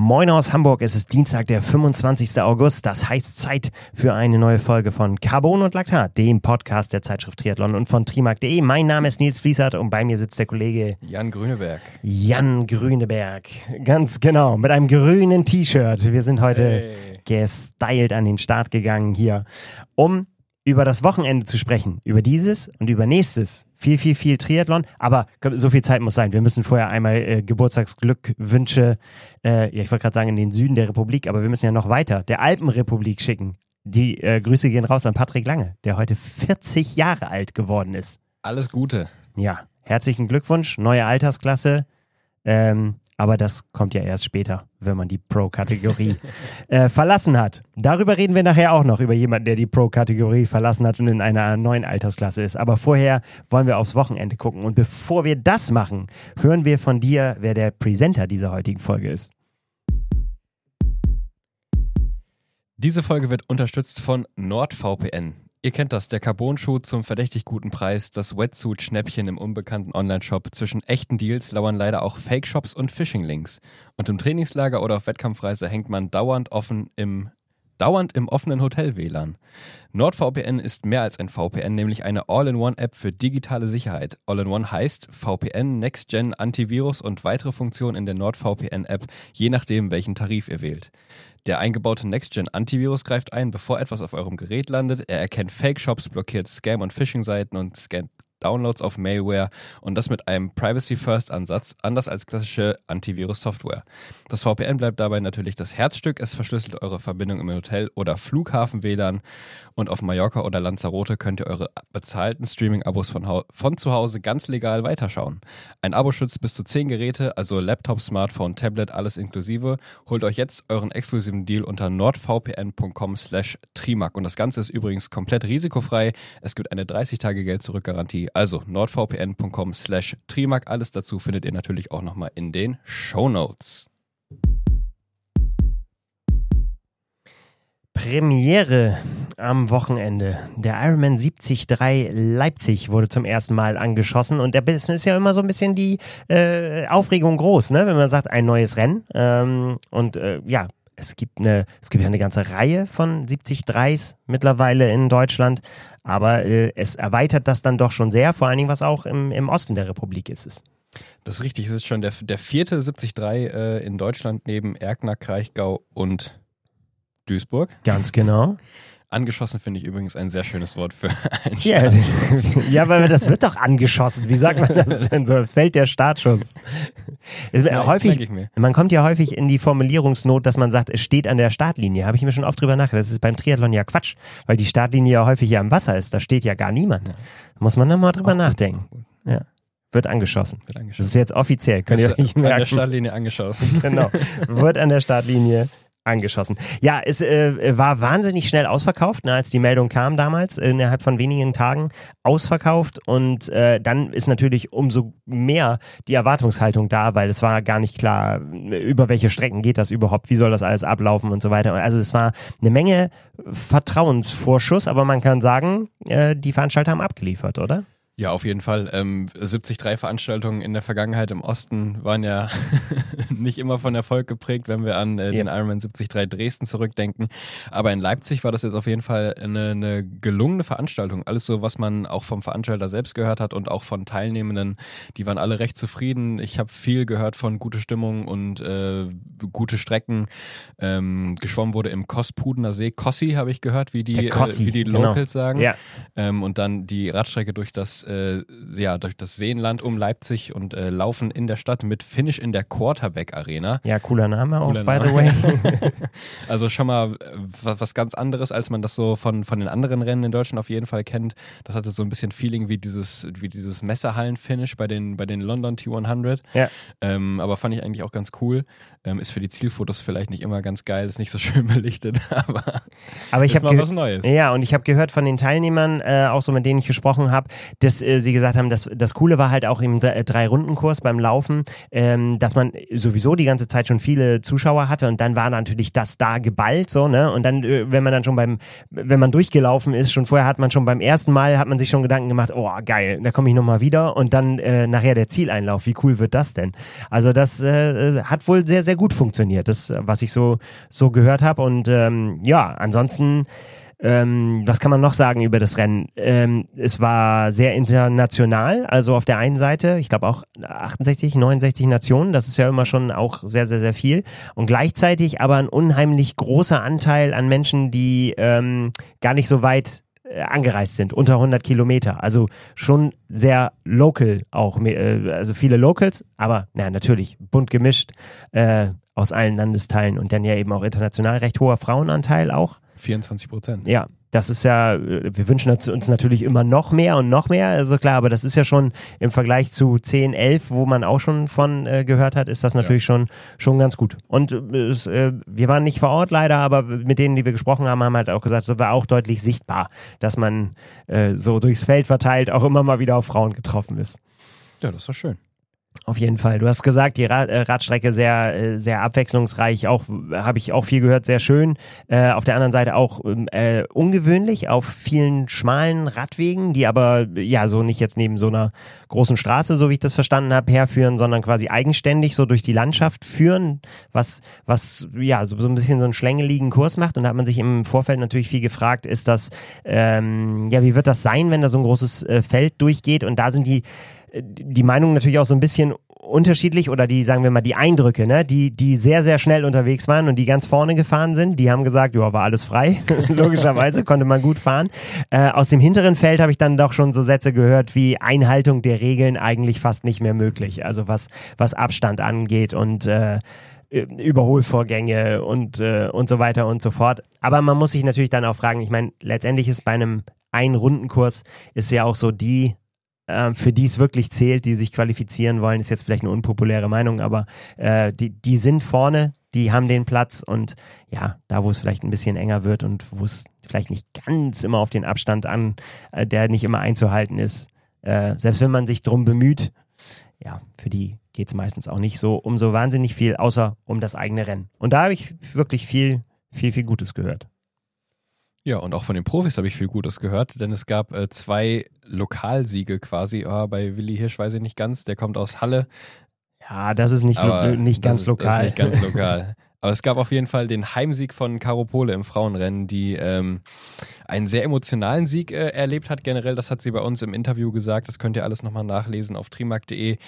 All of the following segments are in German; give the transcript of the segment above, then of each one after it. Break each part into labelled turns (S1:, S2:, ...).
S1: Moin aus Hamburg, es ist Dienstag, der 25. August. Das heißt Zeit für eine neue Folge von Carbon und Laktat, dem Podcast der Zeitschrift Triathlon und von Trimark.de. Mein Name ist Nils Fließert und bei mir sitzt der Kollege
S2: Jan Grüneberg.
S1: Jan Grüneberg, ganz genau, mit einem grünen T-Shirt. Wir sind heute gestylt an den Start gegangen hier, um über das Wochenende zu sprechen, über dieses und über nächstes. Viel Triathlon, aber so viel Zeit muss sein. Wir müssen vorher einmal Geburtstagsglückwünsche, ich wollte gerade sagen in den Süden der Republik, aber wir müssen ja noch weiter, der Alpenrepublik schicken. Die Grüße gehen raus an Patrick Lange, der heute 40 Jahre alt geworden ist.
S2: Alles Gute.
S1: Ja, herzlichen Glückwunsch, neue Altersklasse. Aber das kommt ja erst später, wenn man die Pro-Kategorie verlassen hat. Darüber reden wir nachher auch noch, über jemanden, der die Pro-Kategorie verlassen hat und in einer neuen Altersklasse ist. Aber vorher wollen wir aufs Wochenende gucken. Und bevor wir das machen, hören wir von dir, wer der Presenter dieser heutigen Folge ist.
S2: Diese Folge wird unterstützt von NordVPN. Ihr kennt das, der Carbon-Schuh zum verdächtig guten Preis, das Wetsuit-Schnäppchen im unbekannten Online-Shop. Zwischen echten Deals lauern leider auch Fake-Shops und Phishing-Links. Und im Trainingslager oder auf Wettkampfreise hängt man dauernd im offenen Hotel-WLAN. NordVPN ist mehr als ein VPN, nämlich eine All-in-One-App für digitale Sicherheit. All-in-One heißt VPN, Next-Gen, Antivirus und weitere Funktionen in der NordVPN-App, je nachdem, welchen Tarif ihr wählt. Der eingebaute Next-Gen-Antivirus greift ein, bevor etwas auf eurem Gerät landet. Er erkennt Fake-Shops, blockiert Scam- und Phishing-Seiten und scannt Downloads auf Malware und das mit einem Privacy-First-Ansatz, anders als klassische Antivirus-Software. Das VPN bleibt dabei natürlich das Herzstück. Es verschlüsselt eure Verbindung im Hotel- oder Flughafen-WLAN und auf Mallorca oder Lanzarote könnt ihr eure bezahlten Streaming-Abos von zu Hause ganz legal weiterschauen. Ein Abo schützt bis zu 10 Geräte, also Laptop, Smartphone, Tablet, alles inklusive. Holt euch jetzt euren exklusiven Deal unter nordvpn.com/trimark und das Ganze ist übrigens komplett risikofrei. Es gibt eine 30-Tage-Geld-Zurück-Garantie. Also nordvpn.com/trimark. Alles dazu findet ihr natürlich auch nochmal in den Shownotes.
S1: Premiere am Wochenende. Der Ironman 73 Leipzig wurde zum ersten Mal angeschossen und der ist ja immer so ein bisschen die Aufregung groß, ne? Wenn man sagt, ein neues Rennen. Es gibt ja eine ganze Reihe von 73s mittlerweile in Deutschland, aber es erweitert das dann doch schon sehr, vor allen Dingen was auch im Osten der Republik ist es.
S2: Das ist richtig, es ist schon der vierte 73 in Deutschland neben Erkner, Kraichgau und Duisburg.
S1: Ganz genau.
S2: Angeschossen finde ich übrigens ein sehr schönes Wort für einen
S1: Ja,
S2: Startschuss.
S1: ja, weil das wird doch angeschossen. Wie sagt man das denn so? Es fällt der Startschuss. Man kommt ja häufig in die Formulierungsnot, dass man sagt, es steht an der Startlinie. Habe ich mir schon oft drüber nachgedacht. Das ist beim Triathlon ja Quatsch, weil die Startlinie ja häufig ja im Wasser ist. Da steht ja gar niemand. Muss man dann mal drüber nachdenken. Gut. Ja. Wird angeschossen. Das ist jetzt offiziell. Könnt ihr euch merken.
S2: An der Startlinie angeschossen.
S1: Genau. Wird an der Startlinie angeschossen. Ja, es war wahnsinnig schnell ausverkauft, ne, als die Meldung kam damals, innerhalb von wenigen Tagen ausverkauft und dann ist natürlich umso mehr die Erwartungshaltung da, weil es war gar nicht klar, über welche Strecken geht das überhaupt, wie soll das alles ablaufen und so weiter. Also es war eine Menge Vertrauensvorschuss, aber man kann sagen, die Veranstalter haben abgeliefert, oder?
S2: Ja, auf jeden Fall. 73 Veranstaltungen in der Vergangenheit im Osten waren ja nicht immer von Erfolg geprägt, wenn wir an den Ironman 73 Dresden zurückdenken. Aber in Leipzig war das jetzt auf jeden Fall eine gelungene Veranstaltung. Alles so, was man auch vom Veranstalter selbst gehört hat und auch von Teilnehmenden. Die waren alle recht zufrieden. Ich habe viel gehört von gute Stimmung und gute Strecken. Geschwommen wurde im Kospudener See. Kossi habe ich gehört, wie die Locals sagen. Ja. Und dann die Radstrecke durch das Seenland um Leipzig und laufen in der Stadt mit Finish in der Quarterback Arena.
S1: Ja, cooler Name auch, by the way.
S2: Also schon mal was ganz anderes, als man das so von den anderen Rennen in Deutschland auf jeden Fall kennt. Das hatte so ein bisschen Feeling wie dieses Messehallen-Finish bei den London T100. Ja. Aber fand ich eigentlich auch ganz cool. Ist für die Zielfotos vielleicht nicht immer ganz geil, ist nicht so schön belichtet, aber
S1: ich
S2: ist mal was Neues.
S1: Ja, und ich habe gehört von den Teilnehmern, auch so mit denen ich gesprochen habe, dass bis sie gesagt haben, dass das Coole war halt auch im 3-Runden-Kurs beim Laufen, dass man sowieso die ganze Zeit schon viele Zuschauer hatte und dann war natürlich das da geballt, so, ne? Und dann, wenn man durchgelaufen ist, schon vorher hat man schon beim ersten Mal, hat man sich schon Gedanken gemacht, oh geil, da komme ich nochmal wieder und dann nachher der Zieleinlauf, wie cool wird das denn? Also das hat wohl sehr, sehr gut funktioniert, das, was ich so gehört habe und ja, ansonsten was kann man noch sagen über das Rennen? Es war sehr international, also auf der einen Seite, ich glaube auch 68, 69 Nationen, das ist ja immer schon auch sehr, sehr, sehr viel und gleichzeitig aber ein unheimlich großer Anteil an Menschen, die gar nicht so weit angereist sind, unter 100 Kilometer, also schon sehr local auch, also viele Locals, aber natürlich bunt gemischt aus allen Landesteilen und dann ja eben auch international recht hoher Frauenanteil auch.
S2: 24%.
S1: Ja, das ist ja, wir wünschen uns natürlich immer noch mehr und noch mehr, also klar, aber das ist ja schon im Vergleich zu 10, 11, wo man auch schon von gehört hat, ist das natürlich schon ganz gut. Und wir waren nicht vor Ort leider, aber mit denen, die wir gesprochen haben, haben halt auch gesagt, es war auch deutlich sichtbar, dass man so durchs Feld verteilt auch immer mal wieder auf Frauen getroffen ist.
S2: Ja, das ist doch schön.
S1: Auf jeden Fall. Du hast gesagt, die Radstrecke sehr, sehr abwechslungsreich. Auch habe ich auch viel gehört, sehr schön. Auf der anderen Seite auch ungewöhnlich auf vielen schmalen Radwegen, die aber ja so nicht jetzt neben so einer großen Straße, so wie ich das verstanden habe, herführen, sondern quasi eigenständig so durch die Landschaft führen, was ja so ein bisschen so einen schlängeligen Kurs macht. Und da hat man sich im Vorfeld natürlich viel gefragt, ist das ja, wie wird das sein, wenn da so ein großes Feld durchgeht? Und da sind die Meinungen natürlich auch so ein bisschen unterschiedlich oder die, sagen wir mal, die Eindrücke, ne, die sehr, sehr schnell unterwegs waren und die ganz vorne gefahren sind, die haben gesagt, ja, war alles frei, logischerweise, konnte man gut fahren. Aus dem hinteren Feld habe ich dann doch schon so Sätze gehört wie Einhaltung der Regeln eigentlich fast nicht mehr möglich, also was Abstand angeht und Überholvorgänge und so weiter und so fort. Aber man muss sich natürlich dann auch fragen, ich meine, letztendlich ist bei einem Ein-Runden-Kurs ist ja auch so für die es wirklich zählt, die sich qualifizieren wollen, ist jetzt vielleicht eine unpopuläre Meinung, aber die sind vorne, die haben den Platz und ja, da wo es vielleicht ein bisschen enger wird und wo es vielleicht nicht ganz immer auf den Abstand der nicht immer einzuhalten ist, selbst wenn man sich drum bemüht, ja, für die geht es meistens auch nicht so um so wahnsinnig viel, außer um das eigene Rennen. Und da habe ich wirklich viel, viel, viel Gutes gehört.
S2: Ja, und auch von den Profis habe ich viel Gutes gehört, denn es gab 2 Lokalsiege quasi. Bei Willi Hirsch weiß ich nicht ganz, der kommt aus Halle.
S1: Ja, das ist nicht ganz lokal.
S2: Das ist nicht ganz lokal. Aber es gab auf jeden Fall den Heimsieg von Caro Pole im Frauenrennen, die einen sehr emotionalen Sieg erlebt hat generell. Das hat sie bei uns im Interview gesagt. Das könnt ihr alles nochmal nachlesen auf trimark.de.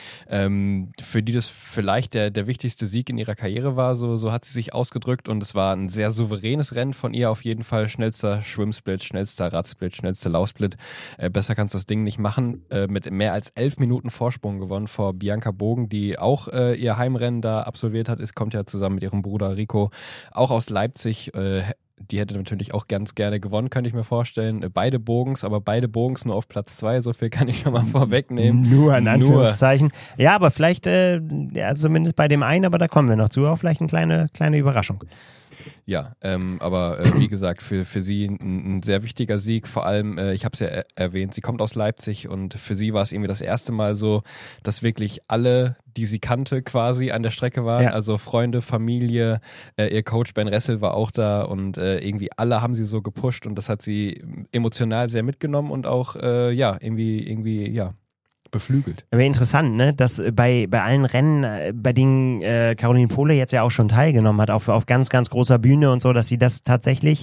S2: Für die das vielleicht der wichtigste Sieg in ihrer Karriere war, so hat sie sich ausgedrückt. Und es war ein sehr souveränes Rennen von ihr auf jeden Fall. Schnellster Schwimmsplit, schnellster Radsplit, schnellster Laufsplit. Besser kannst du das Ding nicht machen. Mit mehr als 11 Minuten Vorsprung gewonnen vor Bianca Bogen, die auch ihr Heimrennen da absolviert hat. Kommt ja zusammen mit ihrem Bruder Rico, auch aus Leipzig. Die hätte natürlich auch ganz gerne gewonnen, könnte ich mir vorstellen. Beide Bogens nur auf Platz 2, so viel kann ich schon mal vorwegnehmen.
S1: Nur in Anführungszeichen. Ja, aber vielleicht, ja, zumindest bei dem einen, aber da kommen wir noch zu, auch vielleicht eine kleine Überraschung.
S2: Ja, aber wie gesagt, für sie ein sehr wichtiger Sieg, vor allem, ich habe es ja erwähnt, sie kommt aus Leipzig und für sie war es irgendwie das erste Mal so, dass wirklich alle, die sie kannte, quasi an der Strecke waren, ja. Also Freunde, Familie, ihr Coach Ben Ressel war auch da und irgendwie alle haben sie so gepusht und das hat sie emotional sehr mitgenommen und auch, ja, irgendwie, ja, beflügelt.
S1: Aber interessant, ne, dass bei allen Rennen, bei denen Caroline Pole jetzt ja auch schon teilgenommen hat, auf ganz, ganz großer Bühne und so, dass sie das tatsächlich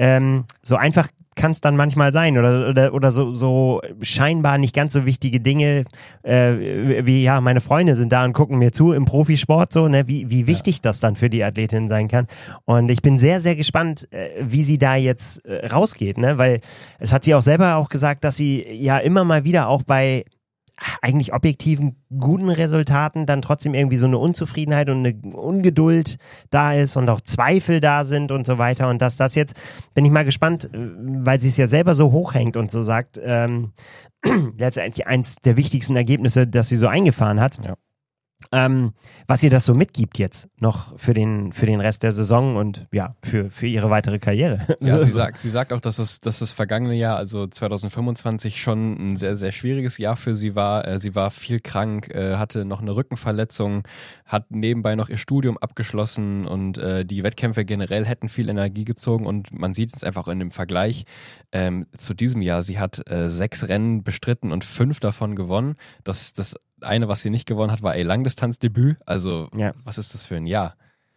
S1: so einfach kann es dann manchmal sein oder so scheinbar nicht ganz so wichtige Dinge wie, ja, meine Freunde sind da und gucken mir zu im Profisport, so, ne, wie wichtig das dann für die Athletin sein kann. Und ich bin sehr, sehr gespannt, wie sie da jetzt rausgeht, ne, weil es hat sie auch selber auch gesagt, dass sie ja immer mal wieder auch bei eigentlich objektiven, guten Resultaten dann trotzdem irgendwie so eine Unzufriedenheit und eine Ungeduld da ist und auch Zweifel da sind und so weiter und dass das jetzt, bin ich mal gespannt, weil sie es ja selber so hochhängt und so sagt, letztendlich eins der wichtigsten Ergebnisse, das sie so eingefahren hat.
S2: Ja.
S1: was ihr das so mitgibt jetzt noch für den Rest der Saison und ja, für ihre weitere Karriere.
S2: Ja, sie sagt auch, dass das vergangene Jahr, also 2025, schon ein sehr, sehr schwieriges Jahr für sie war. Sie war viel krank, hatte noch eine Rückenverletzung, hat nebenbei noch ihr Studium abgeschlossen und die Wettkämpfe generell hätten viel Energie gezogen und man sieht es einfach in dem Vergleich zu diesem Jahr. Sie hat 6 Rennen bestritten und 5 davon gewonnen. Das eine, was sie nicht gewonnen hat, war ihr Langdistanzdebüt. Also, Was ist das für ein Jahr?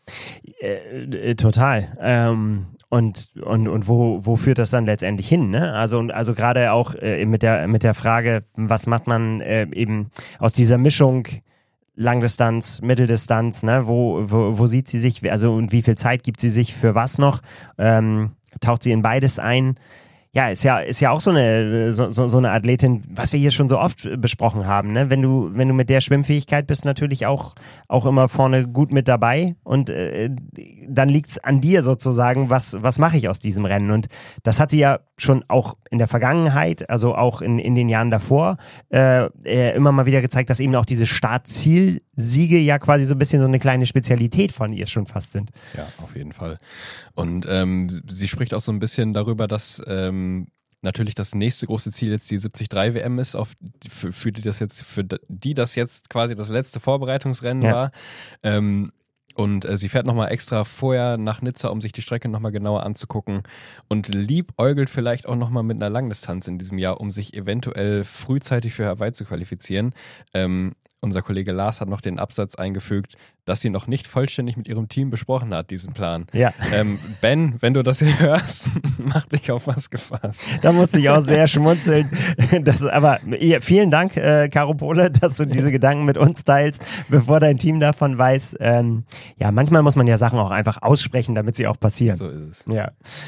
S1: Total. Und wo führt das dann letztendlich hin? Ne? Also gerade auch mit der Frage, was macht man eben aus dieser Mischung Langdistanz, Mitteldistanz, ne? Wo sieht sie sich, also und wie viel Zeit gibt sie sich für was noch? Taucht sie in beides ein? Ja, ist ja auch so eine Athletin, was wir hier schon so oft besprochen haben, ne? Wenn du mit der Schwimmfähigkeit bist, natürlich auch immer vorne gut mit dabei und dann liegt's an dir sozusagen, was mache ich aus diesem Rennen? Und das hat sie ja schon auch in der Vergangenheit, also auch in den Jahren davor, immer mal wieder gezeigt, dass eben auch diese Start-Ziel-Siege ja quasi so ein bisschen so eine kleine Spezialität von ihr schon fast sind.
S2: Ja, auf jeden Fall. Und sie spricht auch so ein bisschen darüber, dass natürlich das nächste große Ziel jetzt die 73 WM ist, für die das jetzt quasi das letzte Vorbereitungsrennen war. Und sie fährt nochmal extra vorher nach Nizza, um sich die Strecke nochmal genauer anzugucken und liebäugelt vielleicht auch nochmal mit einer Langdistanz in diesem Jahr, um sich eventuell frühzeitig für Hawaii zu qualifizieren. Unser Kollege Lars hat noch den Absatz eingefügt, dass sie noch nicht vollständig mit ihrem Team besprochen hat, diesen Plan.
S1: Ja.
S2: Ben, wenn du das hier hörst, mach dich auf was gefasst.
S1: Da musste ich auch sehr schmunzeln. Aber vielen Dank, Caro Pole, dass du diese Gedanken mit uns teilst, bevor dein Team davon weiß. Ja, manchmal muss man ja Sachen auch einfach aussprechen, damit sie auch passieren.
S2: So ist es.
S1: Ja.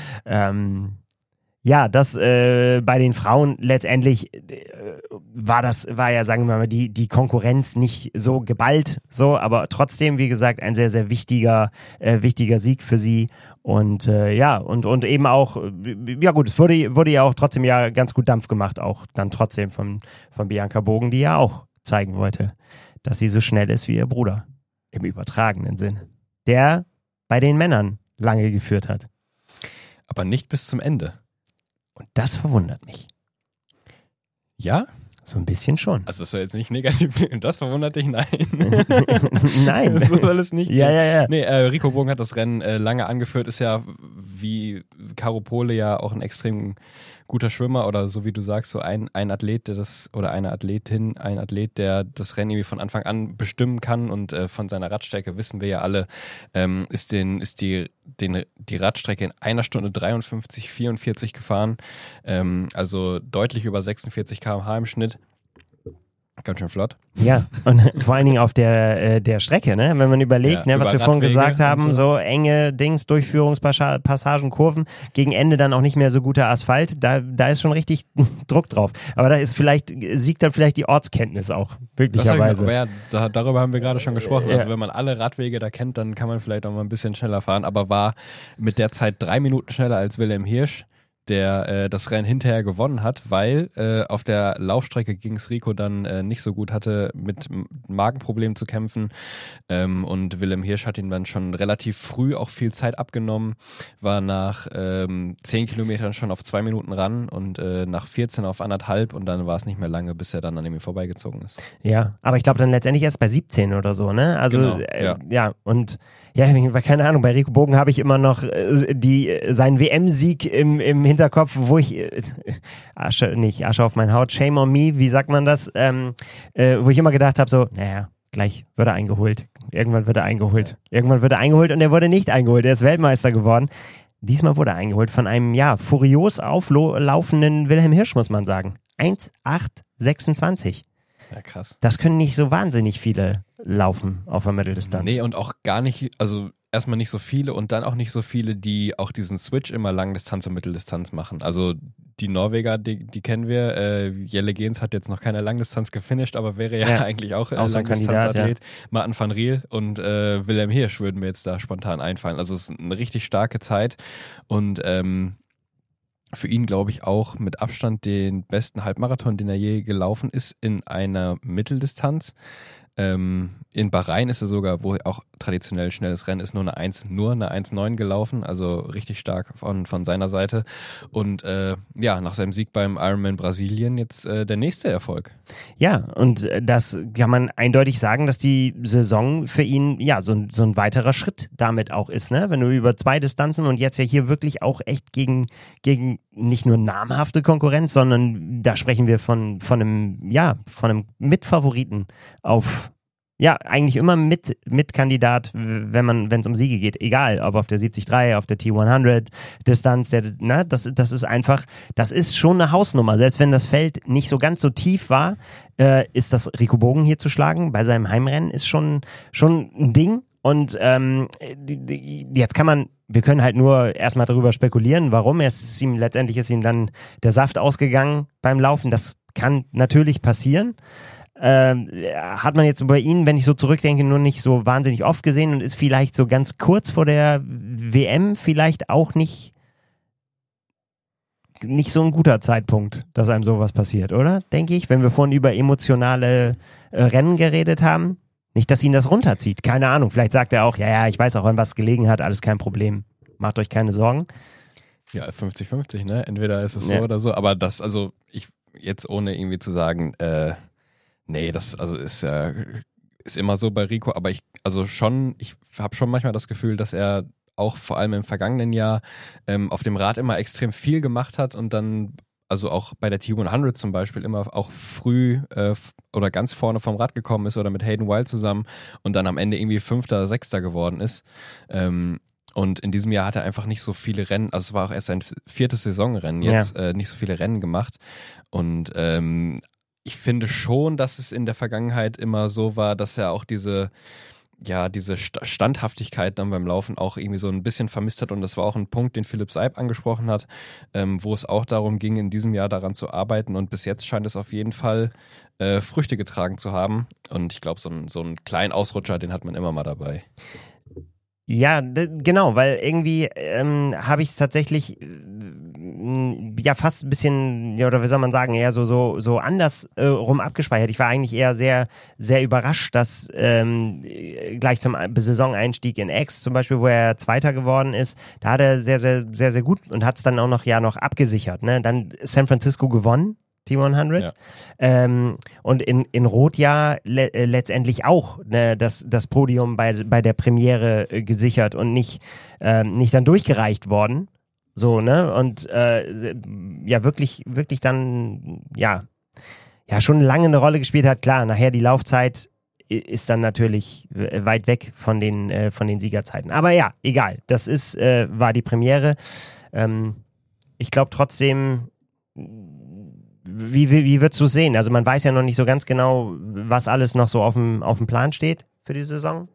S1: Ja, das bei den Frauen letztendlich war ja, sagen wir mal, die Konkurrenz nicht so geballt, so, aber trotzdem, wie gesagt, ein sehr, sehr wichtiger Sieg für sie. Und und eben auch, ja gut, es wurde ja auch trotzdem ja ganz gut Dampf gemacht, auch dann trotzdem von Bianca Bogen, die ja auch zeigen wollte, dass sie so schnell ist wie ihr Bruder, im übertragenen Sinn, der bei den Männern lange geführt hat.
S2: Aber nicht bis zum Ende.
S1: Und das verwundert mich.
S2: Ja?
S1: So ein bisschen schon.
S2: Also das soll jetzt nicht negativ, das verwundert dich? Nein.
S1: Nein.
S2: Das soll es nicht.
S1: Ja.
S2: Nee, Rico Bogen hat das Rennen lange angeführt, ist ja wie Caro Pole ja auch ein extrem guter Schwimmer oder so wie du sagst, so ein Athlet, ein Athlet, der das Rennen irgendwie von Anfang an bestimmen kann und von seiner Radstrecke wissen wir ja alle, ist die Radstrecke in 1 Stunde 53,44 gefahren, also deutlich über 46 km/h im Schnitt. Ganz schön flott.
S1: Ja, und vor allen Dingen auf der Strecke, ne? Wenn man überlegt, was wir vorhin gesagt haben, so enge Durchführungspassagen, Kurven, gegen Ende dann auch nicht mehr so guter Asphalt, da ist schon richtig Druck drauf. Aber siegt dann vielleicht die Ortskenntnis auch, möglicherweise.
S2: Darüber haben wir gerade schon gesprochen. Also wenn man alle Radwege da kennt, dann kann man vielleicht auch mal ein bisschen schneller fahren, aber war mit der Zeit 3 Minuten schneller als Wilhelm Hirsch, der das Rennen hinterher gewonnen hat, weil auf der Laufstrecke ging es Rico dann nicht so gut, hatte mit Magenproblemen zu kämpfen und Wilhelm Hirsch hat ihm dann schon relativ früh auch viel Zeit abgenommen, war nach 10 Kilometern schon auf 2 Minuten ran und nach 14 auf 1,5 und dann war es nicht mehr lange, bis er dann an ihm vorbeigezogen ist. Ja,
S1: aber ich glaube dann letztendlich erst bei 17 oder so, ne? Also
S2: genau,
S1: und ja, keine Ahnung, bei Rico Bogen habe ich immer noch seinen WM-Sieg im Hinterkopf, wo ich Asche auf meine Haut, shame on me, wie sagt man das? Wo ich immer gedacht habe, so, naja, gleich wird er eingeholt. Irgendwann wird er eingeholt und er wurde nicht eingeholt, er ist Weltmeister geworden. Diesmal wurde er eingeholt von einem, furios auflaufenden Wilhelm Hirsch, muss man sagen. 1,826.
S2: Ja, krass.
S1: Das können nicht so wahnsinnig viele laufen auf der Mitteldistanz.
S2: Nee, und auch gar nicht, also erstmal nicht so viele und dann auch nicht so viele, die auch diesen Switch immer Langdistanz und Mitteldistanz machen. Also die Norweger, die kennen wir. Jelle Gens hat jetzt noch keine Langdistanz gefinisht, aber wäre ja eigentlich auch Langdistanzathlet. Martin van Riel und Wilhelm Hirsch würden mir jetzt da spontan einfallen. Also es ist eine richtig starke Zeit und für ihn, glaube ich, auch mit Abstand den besten Halbmarathon, den er je gelaufen ist in einer Mitteldistanz. In Bahrain ist er sogar, wo auch traditionell schnelles Rennen ist, nur eine 1,9 gelaufen, also richtig stark von seiner Seite. Und nach seinem Sieg beim Ironman Brasilien jetzt der nächste Erfolg.
S1: Ja, und das kann man eindeutig sagen, dass die Saison für ihn so ein weiterer Schritt damit auch ist, ne? Wenn du über 2 Distanzen und jetzt ja hier wirklich auch echt gegen nicht nur namhafte Konkurrenz, sondern da sprechen wir von einem Mitfavoriten auf eigentlich immer Mitkandidat, wenn es um Siege geht. Egal, ob auf der 73, auf der T100 Distanz, das ist einfach, das ist schon eine Hausnummer. Selbst wenn das Feld nicht so ganz so tief war, ist das Rico Bogen hier zu schlagen bei seinem Heimrennen ist schon ein Ding. Und jetzt wir können halt nur erstmal darüber spekulieren, warum. Letztendlich ist ihm dann der Saft ausgegangen beim Laufen. Das kann natürlich passieren. Hat man jetzt bei ihnen, wenn ich so zurückdenke, nur nicht so wahnsinnig oft gesehen und ist vielleicht so ganz kurz vor der WM vielleicht auch nicht so ein guter Zeitpunkt, dass einem sowas passiert, oder? Denke ich, wenn wir vorhin über emotionale Rennen geredet haben. Nicht, dass ihn das runterzieht, keine Ahnung. Vielleicht sagt er auch, ich weiß auch, an was gelegen hat, alles kein Problem. Macht euch keine Sorgen.
S2: Ja, 50-50, ne? Entweder ist es so oder so, aber das, also ich jetzt ohne irgendwie zu sagen, nee, das also ist immer so bei Rico, aber ich habe schon manchmal das Gefühl, dass er auch vor allem im vergangenen Jahr auf dem Rad immer extrem viel gemacht hat und dann, also auch bei der T100 zum Beispiel, immer auch früh oder ganz vorne vom Rad gekommen ist oder mit Hayden Wild zusammen und dann am Ende irgendwie 5. oder 6. geworden ist. Und in diesem Jahr hat er einfach nicht so viele Rennen, also es war auch erst sein 4. Saisonrennen jetzt, nicht so viele Rennen gemacht und ich finde schon, dass es in der Vergangenheit immer so war, dass er auch diese Standhaftigkeit dann beim Laufen auch irgendwie so ein bisschen vermisst hat und das war auch ein Punkt, den Philipp Seib angesprochen hat, wo es auch darum ging, in diesem Jahr daran zu arbeiten und bis jetzt scheint es auf jeden Fall Früchte getragen zu haben und ich glaube, so einen kleinen Ausrutscher, den hat man immer mal dabei.
S1: Ja, genau, weil irgendwie habe ich es tatsächlich fast ein bisschen, oder wie soll man sagen, eher so anders rum abgespeichert. Ich war eigentlich eher sehr, sehr überrascht, dass gleich zum Saisoneinstieg in X zum Beispiel, wo er Zweiter geworden ist, da hat er sehr, sehr, sehr, sehr gut und hat es dann auch noch abgesichert. Ne? Dann San Francisco gewonnen. T100 und in Rot letztendlich auch das Podium bei der Premiere gesichert und nicht dann durchgereicht worden, so, ne, und wirklich dann schon lange eine Rolle gespielt hat. Klar, nachher die Laufzeit ist dann natürlich weit weg von den Siegerzeiten, aber ja, egal, das war die Premiere. Ich glaube trotzdem, wie würdest du es sehen? Also man weiß ja noch nicht so ganz genau, was alles noch so auf dem Plan steht für die Saison.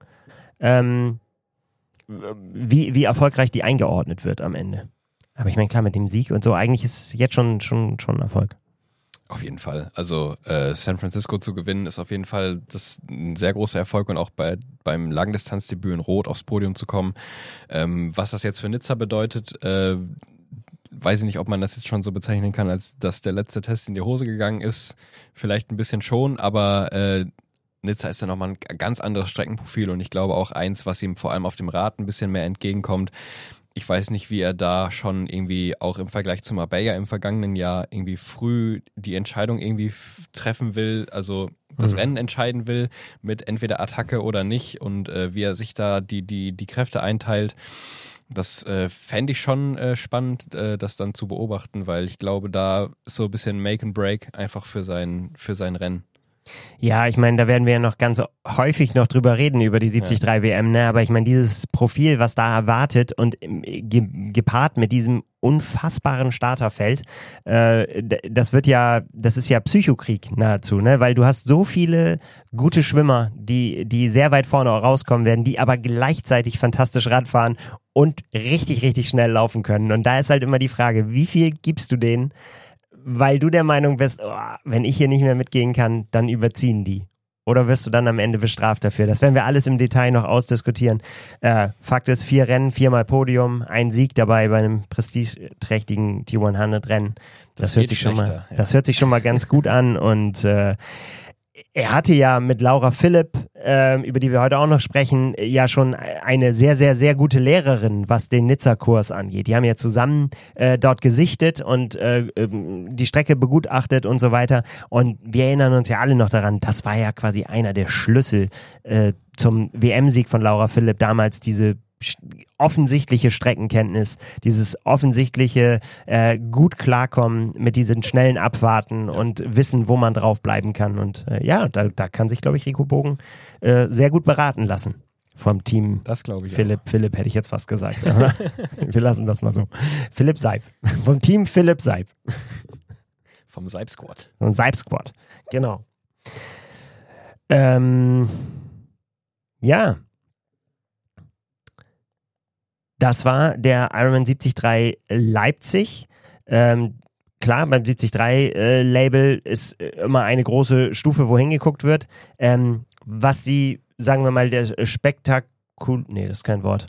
S1: Wie erfolgreich die eingeordnet wird am Ende. Aber ich meine, klar, mit dem Sieg und so, eigentlich ist es jetzt schon ein Erfolg.
S2: Auf jeden Fall. Also San Francisco zu gewinnen ist auf jeden Fall ein sehr großer Erfolg und auch beim Langdistanzdebüt in Rot aufs Podium zu kommen. Was das jetzt für Nizza bedeutet, weiß ich nicht, ob man das jetzt schon so bezeichnen kann, als dass der letzte Test in die Hose gegangen ist. Vielleicht ein bisschen schon, aber Nizza ist ja nochmal ein ganz anderes Streckenprofil und ich glaube auch eins, was ihm vor allem auf dem Rad ein bisschen mehr entgegenkommt. Ich weiß nicht, wie er da schon irgendwie auch im Vergleich zu Marbella im vergangenen Jahr irgendwie früh die Entscheidung irgendwie treffen will, also das Rennen entscheiden will mit entweder Attacke oder nicht und wie er sich da die Kräfte einteilt. Das fände ich schon spannend, das dann zu beobachten, weil ich glaube, da ist so ein bisschen Make and Break einfach für sein Rennen. Ja, ich meine, da werden wir ja noch ganz häufig noch drüber reden, über die 73 WM, ne? Aber ich meine, dieses Profil, was da erwartet und gepaart mit diesem unfassbaren Starterfeld, das ist ja Psychokrieg nahezu, ne? Weil du hast so viele gute Schwimmer, die sehr weit vorne rauskommen werden, die aber gleichzeitig fantastisch Rad fahren und richtig, richtig schnell laufen können. Und da ist halt immer die Frage, wie viel gibst du denen, weil du der Meinung bist, wenn ich hier nicht mehr mitgehen kann, dann überziehen die. Oder wirst du dann am Ende bestraft dafür? Das werden wir alles im Detail noch ausdiskutieren. Fakt ist, 4 Rennen, 4-mal Podium, ein Sieg dabei bei einem prestigeträchtigen T100-Rennen. Das hört sich schon mal ganz gut an. Und
S1: Er hatte ja mit Laura Philipp, über die wir heute auch noch sprechen, ja schon eine sehr, sehr, sehr gute Lehrerin, was den Nizza-Kurs angeht. Die haben ja zusammen dort gesichtet und die Strecke begutachtet und so weiter. Und wir erinnern uns ja alle noch daran, das war ja quasi einer der Schlüssel zum WM-Sieg von Laura Philipp damals, diese offensichtliche Streckenkenntnis, dieses offensichtliche gut klarkommen mit diesen schnellen Abwarten und wissen, wo man drauf bleiben kann. Und da kann sich, glaube ich, Rico Bogen sehr gut beraten lassen vom Team.
S2: Das glaube ich
S1: Philipp hätte ich jetzt fast gesagt. Aber wir lassen das mal so. Philipp Seib. Vom Team Philipp Seib.
S2: Vom Seib-Squad.
S1: Vom Seib-Squad, genau. Ja. Das war der Ironman 73 Leipzig. Klar, beim 73-Label ist immer eine große Stufe, wo hingeguckt wird. Was die, sagen wir mal, der nee, das ist kein Wort.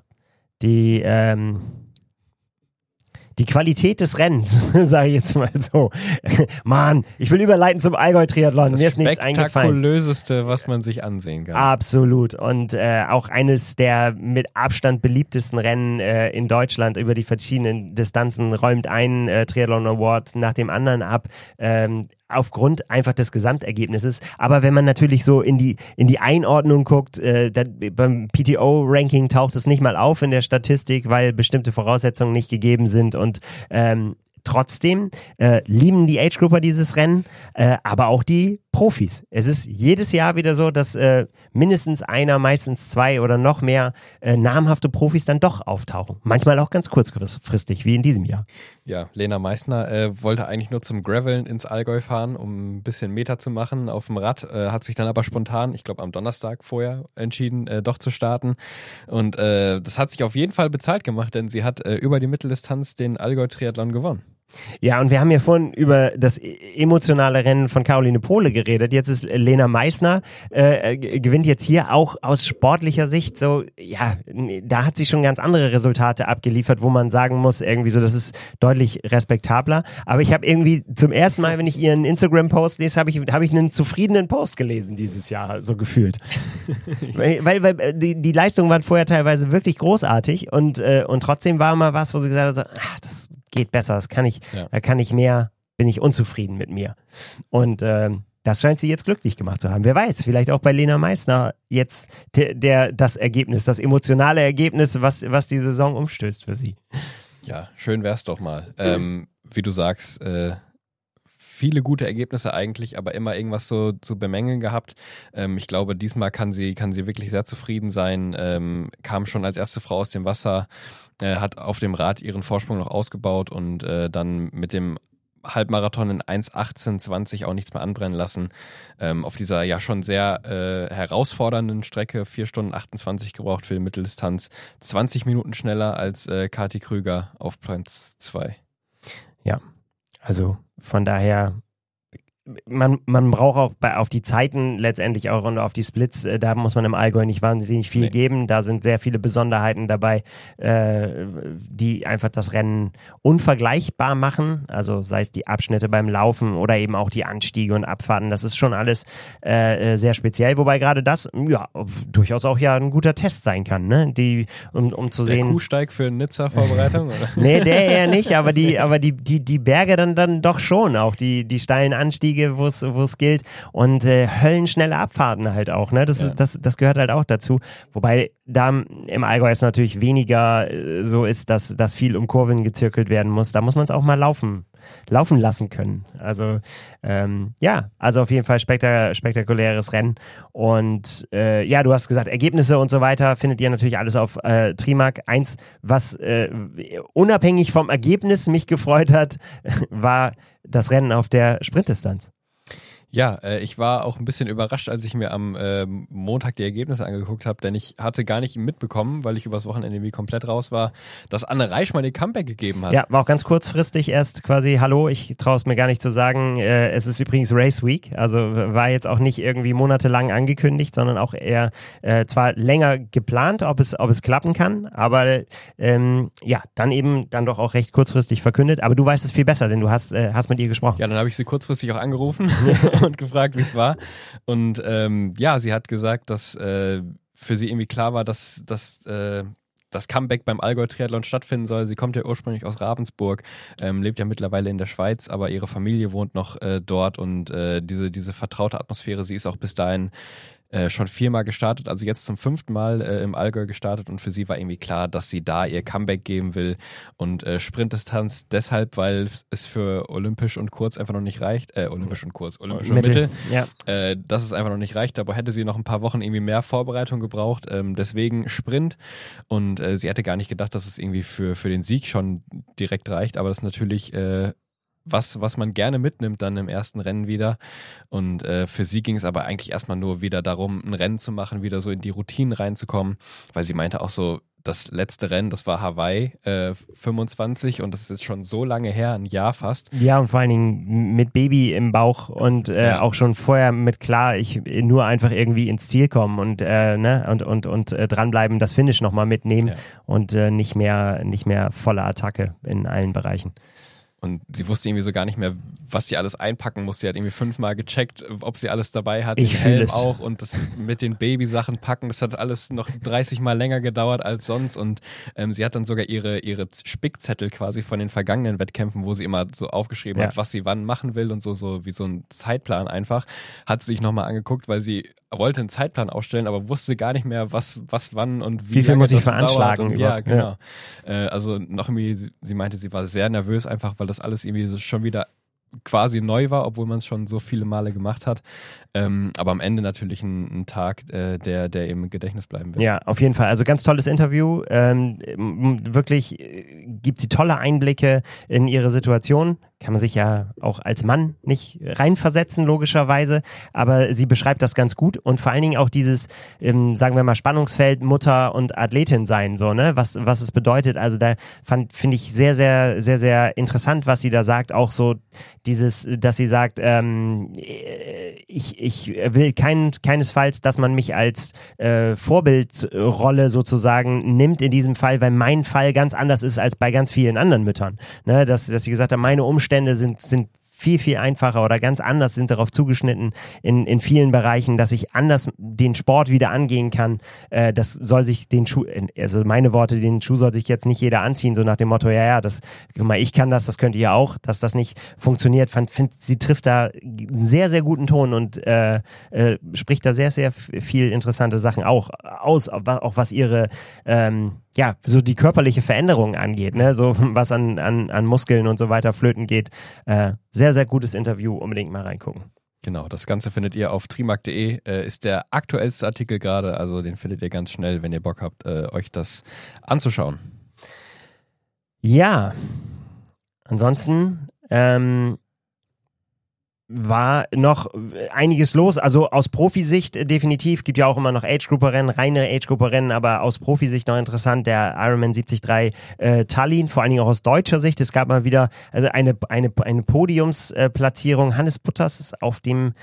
S1: Die Qualität des Rennens, sage ich jetzt mal so. Mann, ich will überleiten zum Allgäu-Triathlon. Mir ist nichts eingefallen. Das
S2: Spektakulöseste, was man sich ansehen kann.
S1: Absolut. Und auch eines der mit Abstand beliebtesten Rennen in Deutschland über die verschiedenen Distanzen räumt ein Triathlon Award nach dem anderen ab. Aufgrund einfach des Gesamtergebnisses. Aber wenn man natürlich so in die Einordnung guckt, beim PTO-Ranking taucht es nicht mal auf in der Statistik, weil bestimmte Voraussetzungen nicht gegeben sind und trotzdem lieben die Age-Grupper dieses Rennen, aber auch die Profis. Es ist jedes Jahr wieder so, dass mindestens einer, meistens zwei oder noch mehr namhafte Profis dann doch auftauchen. Manchmal auch ganz kurzfristig, wie in diesem Jahr.
S2: Ja, Lena Meissner wollte eigentlich nur zum Graveln ins Allgäu fahren, um ein bisschen Meter zu machen auf dem Rad, hat sich dann aber spontan, ich glaube am Donnerstag vorher, entschieden, doch zu starten. Und das hat sich auf jeden Fall bezahlt gemacht, denn sie hat über die Mitteldistanz den Allgäu-Triathlon gewonnen.
S1: Ja, und wir haben ja vorhin über das emotionale Rennen von Caroline Pohle geredet. Jetzt ist Lena Meissner, gewinnt jetzt hier auch aus sportlicher Sicht so, ja, da hat sie schon ganz andere Resultate abgeliefert, wo man sagen muss, irgendwie so, das ist deutlich respektabler. Aber ich habe irgendwie zum ersten Mal, wenn ich ihren Instagram-Post lese, habe ich einen zufriedenen Post gelesen dieses Jahr, so gefühlt. weil die Leistungen waren vorher teilweise wirklich großartig und trotzdem war mal was, wo sie gesagt hat, so, das geht besser, da kann ich mehr, bin ich unzufrieden mit mir. Und das scheint sie jetzt glücklich gemacht zu haben. Wer weiß, vielleicht auch bei Lena Meissner jetzt das Ergebnis, das emotionale Ergebnis, was die Saison umstößt für sie.
S2: Ja, schön wär's doch mal. Wie du sagst, viele gute Ergebnisse eigentlich, aber immer irgendwas so zu bemängeln gehabt. Ich glaube, diesmal kann sie wirklich sehr zufrieden sein. Kam schon als erste Frau aus dem Wasser, hat auf dem Rad ihren Vorsprung noch ausgebaut und dann mit dem Halbmarathon in 1:18:20 auch nichts mehr anbrennen lassen. Auf dieser ja schon sehr herausfordernden Strecke 4 Stunden 28 gebraucht für die Mitteldistanz. 20 Minuten schneller als Kati Krüger auf Platz 2.
S1: Ja, also von daher, man braucht auch auf die Zeiten letztendlich auch und auf die Splits, da muss man im Allgäu nicht wahnsinnig viel geben. Da sind sehr viele Besonderheiten dabei, die einfach das Rennen unvergleichbar machen. Also sei es die Abschnitte beim Laufen oder eben auch die Anstiege und Abfahrten. Das ist schon alles sehr speziell, wobei gerade das ja durchaus auch ja ein guter Test sein kann, ne? Um zu sehen.
S2: Der Kuhsteig für Nizza-Vorbereitung, oder?
S1: Nee, der eher nicht, aber die Berge dann doch schon, auch die steilen Anstiege, wo es gilt und höllenschnelle Abfahrten halt auch, ne? Das gehört halt auch dazu. Wobei da im Allgäu es natürlich weniger so ist, dass viel um Kurven gezirkelt werden muss. Da muss man es auch mal laufen lassen können. Also also auf jeden Fall spektakuläres Rennen. Und du hast gesagt, Ergebnisse und so weiter findet ihr natürlich alles auf Trimark. Eins, was unabhängig vom Ergebnis mich gefreut hat, war das Rennen auf der Sprintdistanz.
S2: Ja, ich war auch ein bisschen überrascht, als ich mir am Montag die Ergebnisse angeguckt habe, denn ich hatte gar nicht mitbekommen, weil ich übers Wochenende wie komplett raus war, dass Anne Reisch mal die Comeback gegeben hat.
S1: Ja, war auch ganz kurzfristig erst quasi, hallo, ich traue es mir gar nicht zu sagen, es ist übrigens Race Week, also war jetzt auch nicht irgendwie monatelang angekündigt, sondern auch eher zwar länger geplant, ob es klappen kann, aber dann doch auch recht kurzfristig verkündet, aber du weißt es viel besser, denn du hast mit ihr gesprochen.
S2: Ja, dann habe ich sie kurzfristig auch angerufen und gefragt, wie es war. Und sie hat gesagt, dass für sie irgendwie klar war, dass das Comeback beim Allgäu-Triathlon stattfinden soll. Sie kommt ja ursprünglich aus Ravensburg, lebt ja mittlerweile in der Schweiz, aber ihre Familie wohnt noch dort und diese vertraute Atmosphäre, sie ist auch bis dahin schon 4-mal gestartet, also jetzt zum 5. Mal im Allgäu gestartet und für sie war irgendwie klar, dass sie da ihr Comeback geben will und Sprintdistanz deshalb, weil es für olympisch und kurz einfach noch nicht reicht, olympisch und kurz, olympisch und Mittel, dass es einfach noch nicht reicht, aber hätte sie noch ein paar Wochen irgendwie mehr Vorbereitung gebraucht, deswegen Sprint und sie hätte gar nicht gedacht, dass es irgendwie für den Sieg schon direkt reicht, aber das ist natürlich was man gerne mitnimmt dann im ersten Rennen wieder. Und für sie ging es aber eigentlich erstmal nur wieder darum, ein Rennen zu machen, wieder so in die Routinen reinzukommen, weil sie meinte auch so, das letzte Rennen, das war Hawaii 25 und das ist jetzt schon so lange her, ein Jahr fast.
S1: Ja, und vor allen Dingen mit Baby im Bauch und auch schon vorher mit klar, ich nur einfach irgendwie ins Ziel kommen und dranbleiben, das Finish nochmal mitnehmen und nicht mehr volle Attacke in allen Bereichen.
S2: Und sie wusste irgendwie so gar nicht mehr, was sie alles einpacken muss. Sie hat irgendwie 5-mal gecheckt, ob sie alles dabei hat. Den Helm auch und das mit den Babysachen packen, das hat alles noch 30 Mal länger gedauert als sonst. Und sie hat dann sogar ihre Spickzettel quasi von den vergangenen Wettkämpfen, wo sie immer so aufgeschrieben hat, was sie wann machen will und so wie so ein Zeitplan einfach, hat sie sich nochmal angeguckt, weil sie wollte einen Zeitplan aufstellen, aber wusste gar nicht mehr, was wann und wie
S1: viel muss ich veranschlagen.
S2: Und, ja, genau. Also noch irgendwie, sie meinte, sie war sehr nervös einfach, weil das alles irgendwie so schon wieder quasi neu war, obwohl man es schon so viele Male gemacht hat. Aber am Ende natürlich ein Tag, der im Gedächtnis bleiben wird.
S1: Ja, auf jeden Fall. Also ganz tolles Interview. Wirklich gibt sie tolle Einblicke in ihre Situation. Kann man sich ja auch als Mann nicht reinversetzen, logischerweise. Aber sie beschreibt das ganz gut und vor allen Dingen auch dieses, sagen wir mal, Spannungsfeld Mutter und Athletin sein, so, ne? Was es bedeutet. Also da finde ich sehr, sehr, sehr, sehr interessant, was sie da sagt. Auch so dieses, dass sie sagt, ich will keinesfalls, dass man mich als Vorbildrolle sozusagen nimmt in diesem Fall, weil mein Fall ganz anders ist als bei ganz vielen anderen Müttern. Ne? Dass sie gesagt hat, meine Umstände sind viel, viel einfacher oder ganz anders, sind darauf zugeschnitten in vielen Bereichen, dass ich anders den Sport wieder angehen kann. Das soll sich also meine Worte, den Schuh soll sich jetzt nicht jeder anziehen, so nach dem Motto, guck mal, ich kann das könnt ihr auch, dass das nicht funktioniert. Sie trifft da einen sehr, sehr guten Ton und spricht da sehr, sehr viel interessante Sachen auch was ihre so die körperliche Veränderung angeht, ne, so was an Muskeln und so weiter flöten geht. Sehr, sehr gutes Interview, unbedingt mal reingucken.
S2: Genau, das Ganze findet ihr auf trimark.de, ist der aktuellste Artikel gerade, also den findet ihr ganz schnell, wenn ihr Bock habt, euch das anzuschauen.
S1: Ja, ansonsten war noch einiges los, also aus Profisicht definitiv, gibt ja auch immer noch Age-Grouper-Rennen, reine Age-Grouper-Rennen, aber aus Profisicht noch interessant, der Ironman 73 Tallinn, vor allen Dingen auch aus deutscher Sicht, es gab mal wieder eine Podiumsplatzierung, Hannes Butters ist auf dem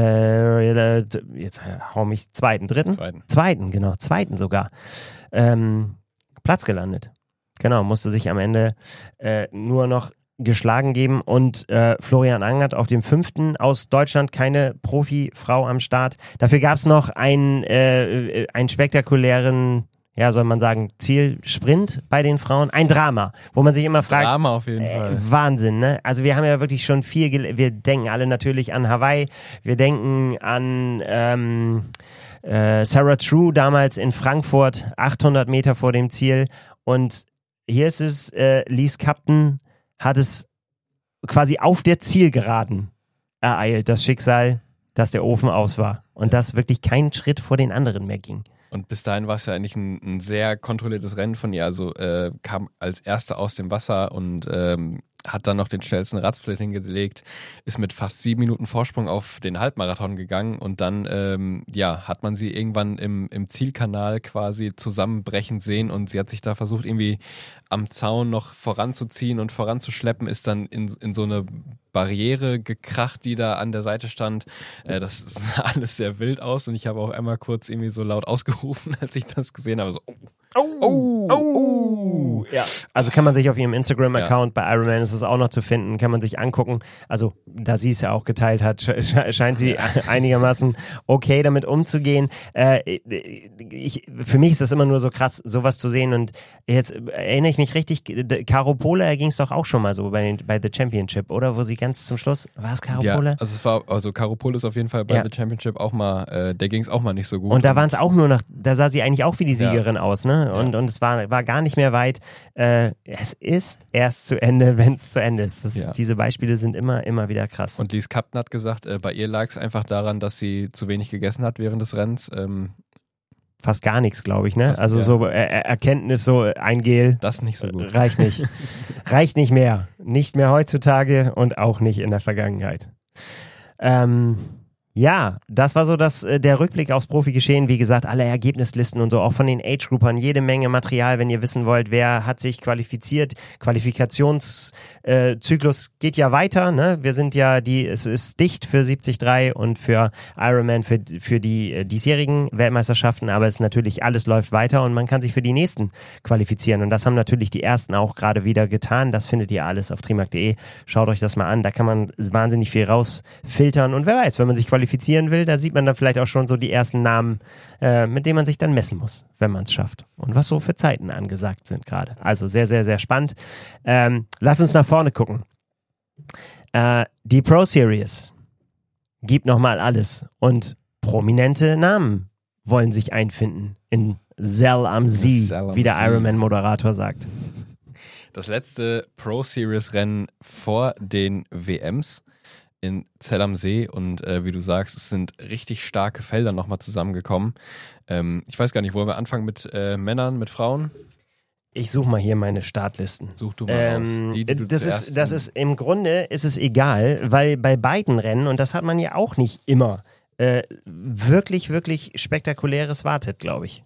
S1: jetzt hau mich, zweiten sogar, Platz gelandet. Genau, musste sich am Ende nur noch geschlagen geben und Florian Angert auf dem 5. aus Deutschland, keine Profifrau am Start. Dafür gab es noch einen spektakulären, soll man sagen, Zielsprint bei den Frauen. Ein Drama, wo man sich immer fragt.
S2: Drama auf jeden Fall.
S1: Wahnsinn, ne? Also wir haben ja wirklich schon wir denken alle natürlich an Hawaii, wir denken an Sarah True damals in Frankfurt, 800 Meter vor dem Ziel und hier ist es, Lise Captain hat es quasi auf der Zielgeraden ereilt, das Schicksal, dass der Ofen aus war und dass wirklich kein Schritt vor den anderen mehr ging.
S2: Und bis dahin war es ja eigentlich ein sehr kontrolliertes Rennen von ihr, also kam als Erste aus dem Wasser und hat dann noch den schnellsten Radsplit hingelegt, ist mit fast 7 Minuten Vorsprung auf den Halbmarathon gegangen und dann hat man sie irgendwann im Zielkanal quasi zusammenbrechen sehen und sie hat sich da versucht irgendwie am Zaun noch voranzuziehen und voranzuschleppen, ist dann in so eine Barriere gekracht, die da an der Seite stand. Das sah alles sehr wild aus und ich habe auch einmal kurz irgendwie so laut ausgerufen, als ich das gesehen habe, so,
S1: Ja. Also kann man sich auf ihrem Instagram-Account bei Ironman, ist es auch noch zu finden, kann man sich angucken. Also da sie es ja auch geteilt hat, scheint sie einigermaßen okay damit umzugehen. Für mich ist das immer nur so krass, sowas zu sehen. Und jetzt erinnere ich mich richtig, Caro Pole ging es doch auch schon mal so bei The Championship, oder? Wo sie ganz zum Schluss, war es Caro Pole?
S2: Also Caro Pole ist auf jeden Fall bei The Championship auch mal, der ging es auch mal nicht so gut.
S1: Und da waren es auch nur noch, da sah sie eigentlich auch wie die Siegerin aus, ne? Und es war gar nicht mehr weit. Es ist erst zu Ende, wenn es zu Ende ist. Diese Beispiele sind immer wieder krass.
S2: Und Lies Kapten hat gesagt, bei ihr lag es einfach daran, dass sie zu wenig gegessen hat während des Rennens.
S1: Fast gar nichts, glaube ich, ne? Also so Erkenntnis, so ein Gel.
S2: Das nicht so gut.
S1: Reicht nicht. Reicht nicht mehr. Nicht mehr heutzutage und auch nicht in der Vergangenheit. Ja, das war so der Rückblick aufs Profigeschehen. Wie gesagt, alle Ergebnislisten und so, auch von den Age-Groupern, jede Menge Material, wenn ihr wissen wollt, wer hat sich qualifiziert. Qualifikationszyklus geht ja weiter, ne? Wir sind ja es ist dicht für 73 und für Ironman für die diesjährigen Weltmeisterschaften, aber es natürlich, alles läuft weiter und man kann sich für die nächsten qualifizieren. Und das haben natürlich die ersten auch gerade wieder getan. Das findet ihr alles auf trimark.de. Schaut euch das mal an. Da kann man wahnsinnig viel rausfiltern. Und wer weiß, wenn man sich qualifizieren will, da sieht man dann vielleicht auch schon so die ersten Namen, mit denen man sich dann messen muss, wenn man es schafft. Und was so für Zeiten angesagt sind gerade. Also sehr, sehr, sehr spannend. Lass uns nach vorne gucken. Die Pro Series gibt nochmal alles. Und prominente Namen wollen sich einfinden in Zell am See, wie der Ironman-Moderator sagt.
S2: Das letzte Pro Series Rennen vor den WMs in Zell am See und wie du sagst, es sind richtig starke Felder nochmal zusammengekommen. Ich weiß gar nicht, wollen wir anfangen mit Männern, mit Frauen?
S1: Ich suche mal hier meine Startlisten.
S2: Such du mal raus.
S1: Das ist im Grunde ist es egal, weil bei beiden Rennen, und das hat man ja auch nicht immer, wirklich, wirklich Spektakuläres wartet, glaube ich.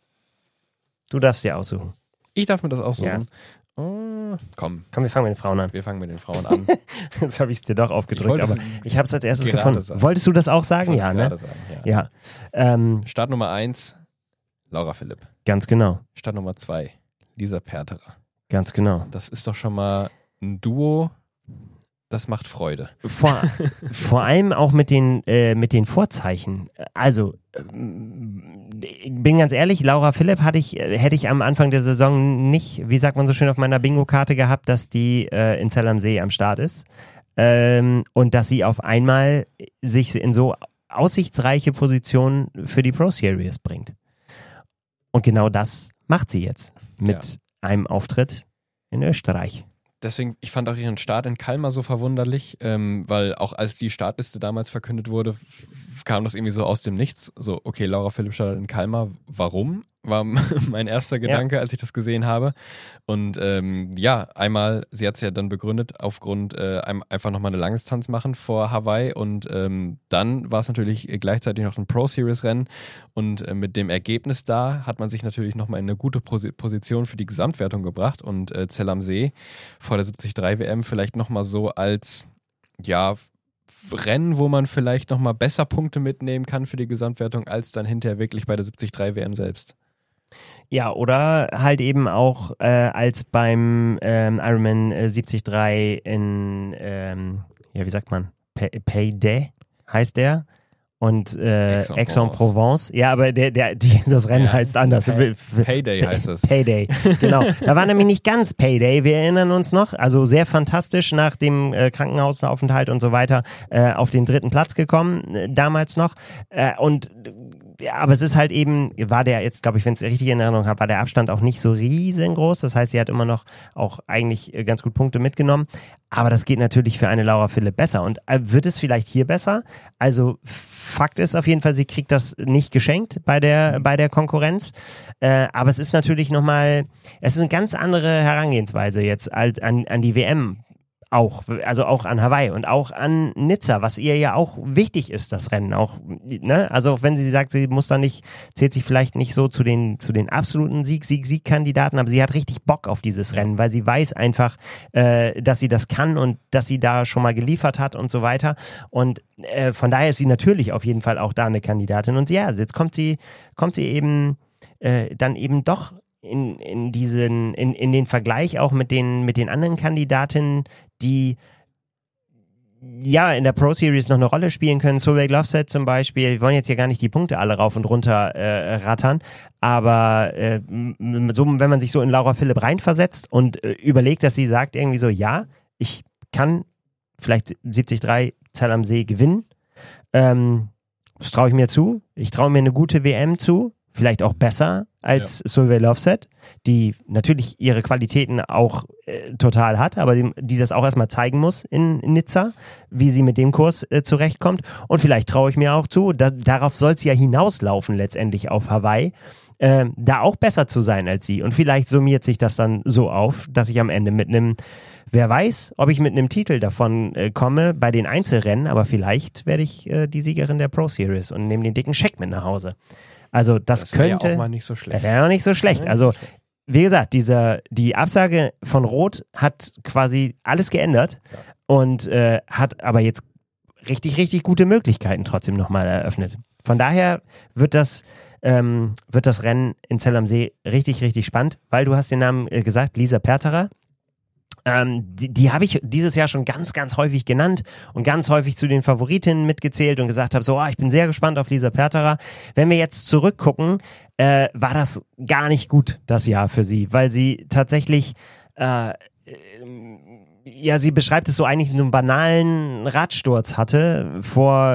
S1: Du darfst dir aussuchen.
S2: Ich darf mir das aussuchen.
S1: Ja.
S2: Komm,
S1: wir fangen mit den Frauen an.
S2: Wir fangen mit den Frauen an.
S1: Jetzt habe ich es dir doch aufgedrückt, aber ich habe es als erstes gefunden.
S2: Sagen.
S1: Wolltest du das auch sagen? Ja, ne?
S2: Sagen,
S1: ja.
S2: Start Nummer 1, Laura Philipp.
S1: Ganz genau.
S2: Start Nummer 2, Lisa Perterer.
S1: Ganz genau.
S2: Das ist doch schon mal ein Duo, das macht Freude.
S1: Vor allem auch mit den Vorzeichen. Also, ich bin ganz ehrlich, Laura Philipp hätte ich am Anfang der Saison nicht, wie sagt man so schön, auf meiner Bingo-Karte gehabt, dass die in Zell am See am Start ist. Und dass sie auf einmal sich in so aussichtsreiche Positionen für die Pro Series bringt. Und genau das macht sie jetzt mit einem Auftritt in Österreich.
S2: Deswegen, ich fand auch ihren Start in Kalmar so verwunderlich, weil auch als die Startliste damals verkündet wurde, kam das irgendwie so aus dem Nichts. So, okay, Laura Philipp startet in Kalmar, warum? War mein erster Gedanke, als ich das gesehen habe. Und einmal, sie hat es ja dann begründet, aufgrund einfach nochmal eine Langdistanz machen vor Hawaii. Und dann war es natürlich gleichzeitig noch ein Pro-Series-Rennen. Und mit dem Ergebnis da hat man sich natürlich nochmal in eine gute Position für die Gesamtwertung gebracht. Und Zell am See vor der 73 WM vielleicht nochmal so als, Rennen, wo man vielleicht nochmal besser Punkte mitnehmen kann für die Gesamtwertung, als dann hinterher wirklich bei der 73 WM selbst.
S1: Ja, oder halt eben auch als beim Ironman 73 in, wie sagt man, Payday heißt der. Und Aix-en-Provence. Ja, aber das Rennen heißt anders.
S2: Payday heißt es.
S1: Payday, genau. Da war nämlich nicht ganz Payday, wir erinnern uns noch. Also sehr fantastisch nach dem Krankenhausaufenthalt und so weiter auf den 3. Platz gekommen, damals noch. Aber es ist halt eben, war der jetzt, glaube ich, wenn ich es richtig in Erinnerung habe, war der Abstand auch nicht so riesengroß. Das heißt, sie hat immer noch auch eigentlich ganz gut Punkte mitgenommen. Aber das geht natürlich für eine Laura Philipp besser. Und wird es vielleicht hier besser? Also Fakt ist auf jeden Fall, sie kriegt das nicht geschenkt bei der Konkurrenz. Aber es ist natürlich nochmal, es ist eine ganz andere Herangehensweise jetzt an die WM. Also auch an Hawaii und auch an Nizza, was ihr ja auch wichtig ist, das Rennen auch, ne? Also auch wenn sie sagt, sie muss da nicht, zählt sich vielleicht nicht so zu den absoluten Sieg-Kandidaten, aber sie hat richtig Bock auf dieses Rennen, weil sie weiß einfach, dass sie das kann und dass sie da schon mal geliefert hat und so weiter. Und von daher ist sie natürlich auf jeden Fall auch da eine Kandidatin. Und ja, jetzt kommt sie eben dann eben doch in den Vergleich auch mit den anderen Kandidatinnen, die ja in der Pro Series noch eine Rolle spielen können. Solveig Lovset zum Beispiel. Wir wollen jetzt hier gar nicht die Punkte alle rauf und runter rattern, aber so, wenn man sich so in Laura Philipp reinversetzt und überlegt, dass sie sagt irgendwie so, ja, ich kann vielleicht 73 Zell am See gewinnen, das traue ich mir zu. Ich traue mir eine gute WM zu, vielleicht auch besser als Solveig Lovset, die natürlich ihre Qualitäten auch total hat, aber die das auch erstmal zeigen muss in Nizza, wie sie mit dem Kurs zurechtkommt. Und vielleicht traue ich mir auch zu, darauf soll es ja hinauslaufen letztendlich auf Hawaii, da auch besser zu sein als sie. Und vielleicht summiert sich das dann so auf, dass ich am Ende mit einem, wer weiß, ob ich mit einem Titel davon komme bei den Einzelrennen, aber vielleicht werde ich die Siegerin der Pro Series und nehme den dicken Scheck mit nach Hause. Also das könnte
S2: ja auch mal nicht so schlecht.
S1: Wäre auch nicht so schlecht. Also wie gesagt, die Absage von Roth hat quasi alles geändert und hat aber jetzt richtig, richtig gute Möglichkeiten trotzdem nochmal eröffnet. Von daher wird das Rennen in Zell am See richtig, richtig spannend, weil du hast den Namen gesagt, Lisa Perterer. Die habe ich dieses Jahr schon ganz, ganz häufig genannt und ganz häufig zu den Favoritinnen mitgezählt und gesagt habe, so, ich bin sehr gespannt auf Lisa Perterer. Wenn wir jetzt zurückgucken, war das gar nicht gut, das Jahr für sie, weil sie tatsächlich, sie beschreibt es so eigentlich, so einen banalen Radsturz hatte vor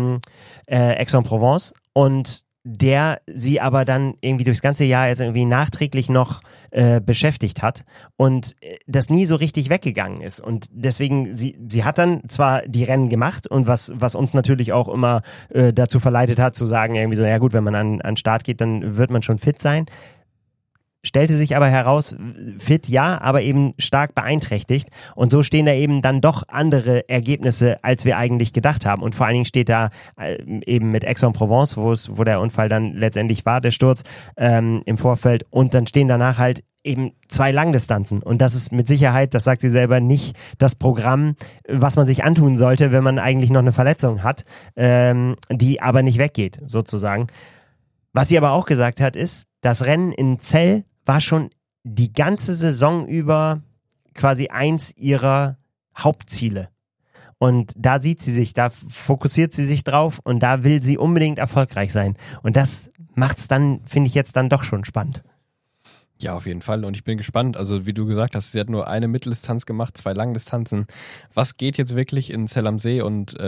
S1: Aix-en-Provence und der sie aber dann irgendwie durchs ganze Jahr jetzt irgendwie nachträglich noch beschäftigt hat und das nie so richtig weggegangen ist. Und deswegen, sie hat dann zwar die Rennen gemacht und was uns natürlich auch immer dazu verleitet hat, zu sagen, irgendwie so, ja gut, wenn man an den Start geht, dann wird man schon fit sein. Stellte sich aber heraus, fit ja, aber eben stark beeinträchtigt. Und so stehen da eben dann doch andere Ergebnisse, als wir eigentlich gedacht haben. Und vor allen Dingen steht da eben mit Aix-en-Provence, wo der Unfall dann letztendlich war, der Sturz im Vorfeld. Und dann stehen danach halt eben 2 Langdistanzen. Und das ist mit Sicherheit, das sagt sie selber, nicht das Programm, was man sich antun sollte, wenn man eigentlich noch eine Verletzung hat, die aber nicht weggeht, sozusagen. Was sie aber auch gesagt hat, ist, das Rennen in Zell war schon die ganze Saison über quasi eins ihrer Hauptziele. Und da sieht sie sich, da fokussiert sie sich drauf und da will sie unbedingt erfolgreich sein. Und das macht's dann, finde ich jetzt dann doch schon spannend.
S2: Ja, auf jeden Fall. Und ich bin gespannt. Also wie du gesagt hast, sie hat nur eine Mitteldistanz gemacht, 2 Langdistanzen. Was geht jetzt wirklich in Zell am See und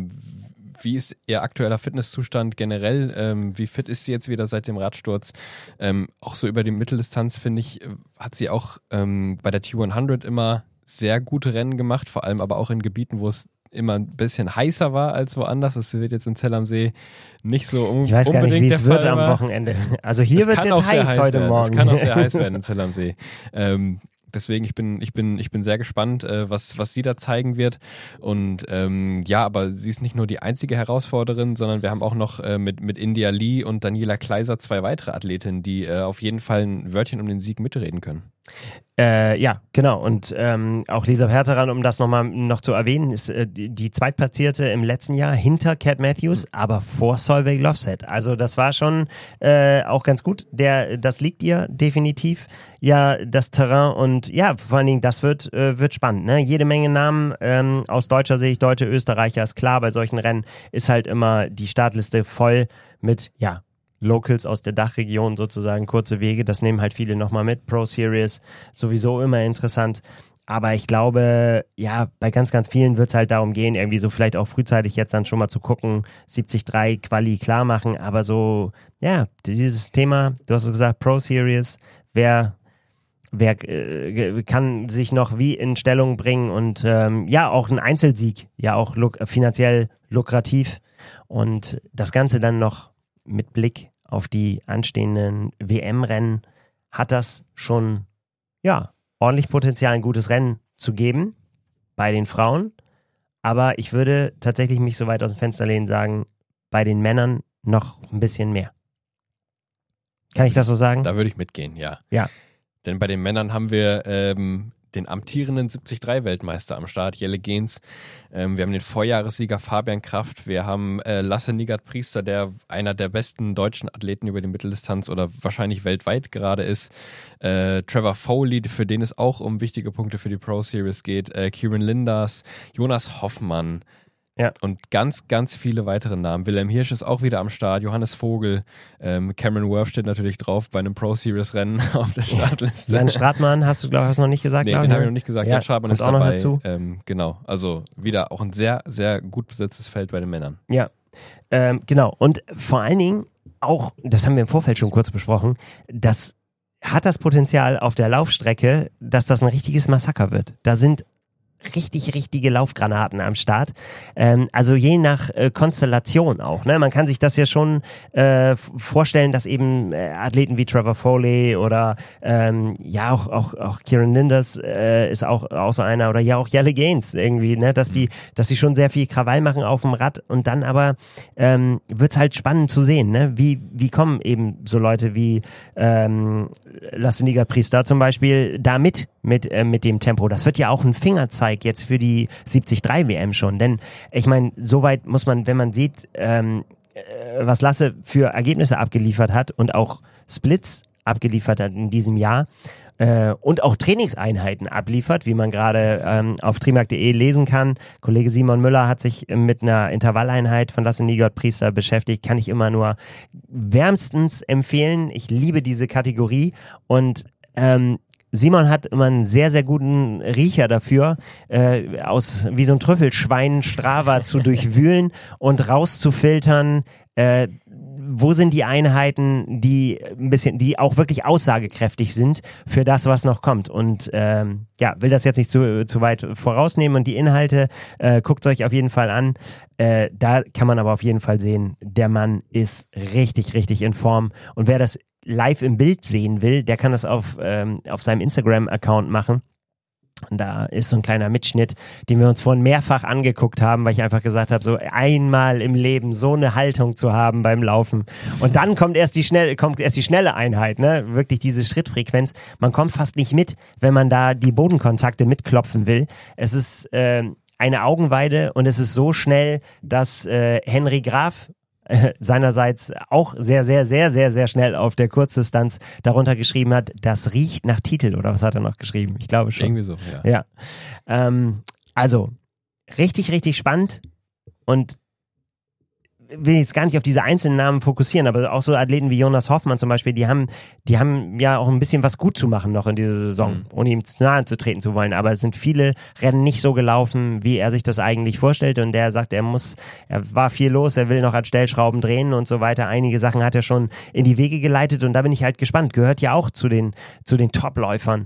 S2: wie ist ihr aktueller Fitnesszustand generell? Wie fit ist sie jetzt wieder seit dem Radsturz? Auch so über die Mitteldistanz, finde ich, hat sie auch bei der T100 immer sehr gute Rennen gemacht, vor allem aber auch in Gebieten, wo es immer ein bisschen heißer war als woanders. Das wird jetzt in Zell am See nicht so unbedingt.
S1: Ich weiß gar nicht, wie es wird am Wochenende. Also hier wird es jetzt heiß heute Morgen.
S2: Es kann auch sehr heiß werden in Zell am See. Deswegen, ich bin sehr gespannt, was sie da zeigen wird. Und aber sie ist nicht nur die einzige Herausforderin, sondern wir haben auch noch mit India Lee und Daniela Kleiser 2 weitere Athletinnen, die auf jeden Fall ein Wörtchen um den Sieg mitreden können.
S1: Ja, genau. Und auch Lisa Perterer, um das noch zu erwähnen, ist die Zweitplatzierte im letzten Jahr hinter Cat Matthews, aber vor Solveig Lovset. Also das war schon auch ganz gut. Das liegt ihr definitiv. Ja, das Terrain und ja, vor allen Dingen, das wird spannend. Ne? Jede Menge Namen aus deutscher Sicht, Deutsche, Österreicher, ist klar, bei solchen Rennen ist halt immer die Startliste voll mit, ja, Locals aus der Dachregion sozusagen, kurze Wege, das nehmen halt viele nochmal mit. Pro Series sowieso immer interessant. Aber ich glaube, ja, bei ganz, ganz vielen wird es halt darum gehen, irgendwie so vielleicht auch frühzeitig jetzt dann schon mal zu gucken, 73 Quali klar machen. Aber so, ja, dieses Thema, du hast gesagt, Pro Series, wer kann sich noch wie in Stellung bringen und auch ein Einzelsieg, ja auch finanziell lukrativ. Und das Ganze dann noch mit Blick auf die anstehenden WM-Rennen hat das schon, ja, ordentlich Potenzial, ein gutes Rennen zu geben bei den Frauen. Aber ich würde tatsächlich mich so weit aus dem Fenster lehnen, sagen, bei den Männern noch ein bisschen mehr. Kann ich das so sagen?
S2: Da würde ich mitgehen, ja.
S1: Ja.
S2: Denn bei den Männern haben wir den amtierenden 73-Weltmeister am Start, Jelle Geens. Wir haben den Vorjahressieger Fabian Kraft. Wir haben Lasse Nigard-Priester, der einer der besten deutschen Athleten über die Mitteldistanz oder wahrscheinlich weltweit gerade ist. Trevor Foley, für den es auch um wichtige Punkte für die Pro Series geht. Kieran Linders, Jonas Hoffmann. Ja. Und ganz, ganz viele weitere Namen. Wilhelm Hirsch ist auch wieder am Start, Johannes Vogel, Cameron Worth steht natürlich drauf bei einem Pro-Series-Rennen auf der Startliste.
S1: Jan Stratmann hast du, glaube ich, noch nicht gesagt.
S2: Nee, den habe ich noch nicht gesagt.
S1: Ja,
S2: Jan Stratmann ist
S1: auch
S2: dabei.
S1: Noch dazu.
S2: Genau, also wieder auch ein sehr, sehr gut besetztes Feld bei den Männern.
S1: Ja, genau. Und vor allen Dingen auch, das haben wir im Vorfeld schon kurz besprochen, das hat das Potenzial auf der Laufstrecke, dass das ein richtiges Massaker wird. Da sind richtige Laufgranaten am Start. Also je nach Konstellation auch. Ne? Man kann sich das ja schon vorstellen, dass eben Athleten wie Trevor Foley oder auch Kieran Linders ist auch so einer oder ja auch Jelle Geens irgendwie, ne? dass die schon sehr viel Krawall machen auf dem Rad und dann aber wird's halt spannend zu sehen, ne? Wie kommen eben so Leute wie Lasse Nigard-Priester zum Beispiel da mit dem Tempo. Das wird ja auch ein Fingerzeig jetzt für die 73 WM schon, denn ich meine, soweit muss man, wenn man sieht, was Lasse für Ergebnisse abgeliefert hat und auch Splits abgeliefert hat in diesem Jahr und auch Trainingseinheiten abliefert, wie man gerade auf trimark.de lesen kann. Kollege Simon Müller hat sich mit einer Intervalleinheit von Lasse Nigard-Priester beschäftigt, kann ich immer nur wärmstens empfehlen. Ich liebe diese Kategorie und Simon hat immer einen sehr, sehr guten Riecher dafür, wie so ein Trüffelschwein Strava zu durchwühlen und rauszufiltern, wo sind die Einheiten, die auch wirklich aussagekräftig sind für das, was noch kommt. Und will das jetzt nicht zu weit vorausnehmen und die Inhalte, guckt es euch auf jeden Fall an. Da kann man aber auf jeden Fall sehen, der Mann ist richtig in Form. Und wer das live im Bild sehen will, der kann das auf seinem Instagram-Account machen. Und da ist so ein kleiner Mitschnitt, den wir uns vorhin mehrfach angeguckt haben, weil ich einfach gesagt habe, so einmal im Leben so eine Haltung zu haben beim Laufen. Und dann kommt erst die schnelle Einheit, ne? Wirklich diese Schrittfrequenz. Man kommt fast nicht mit, wenn man da die Bodenkontakte mitklopfen will. Es ist eine Augenweide und es ist so schnell, dass Henry Graf seinerseits auch sehr schnell auf der Kurzdistanz darunter geschrieben hat, das riecht nach Titel, oder was hat er noch geschrieben? Ich glaube schon.
S2: Irgendwie so, ja.
S1: Also, richtig spannend und will jetzt gar nicht auf diese einzelnen Namen fokussieren, aber auch so Athleten wie Jonas Hoffmann zum Beispiel, die haben ja auch ein bisschen was gut zu machen noch in dieser Saison, ohne ihm zu nahe zu treten zu wollen, aber es sind viele Rennen nicht so gelaufen, wie er sich das eigentlich vorstellte und der sagt, er war viel los, er will noch an Stellschrauben drehen und so weiter, einige Sachen hat er schon in die Wege geleitet und da bin ich halt gespannt, gehört ja auch zu den Top-Läufern